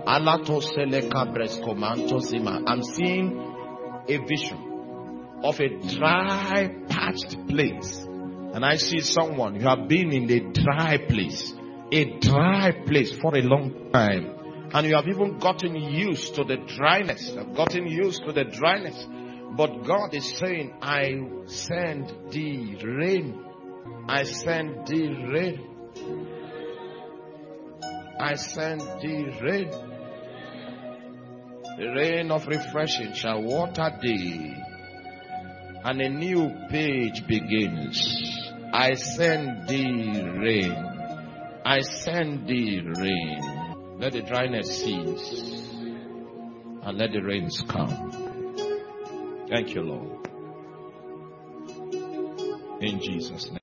I'm seeing a vision of a dry, patched place. And I see someone, you have been in a dry place, a dry place for a long time. And you have even gotten used to the dryness. I've gotten used to the dryness. But God is saying, I send thee rain. I send thee rain. I send thee rain. The rain of refreshing shall water thee, and a new page begins. I send thee rain. I send thee rain. Let the dryness cease, and let the rains come. Thank you, Lord. In Jesus' name.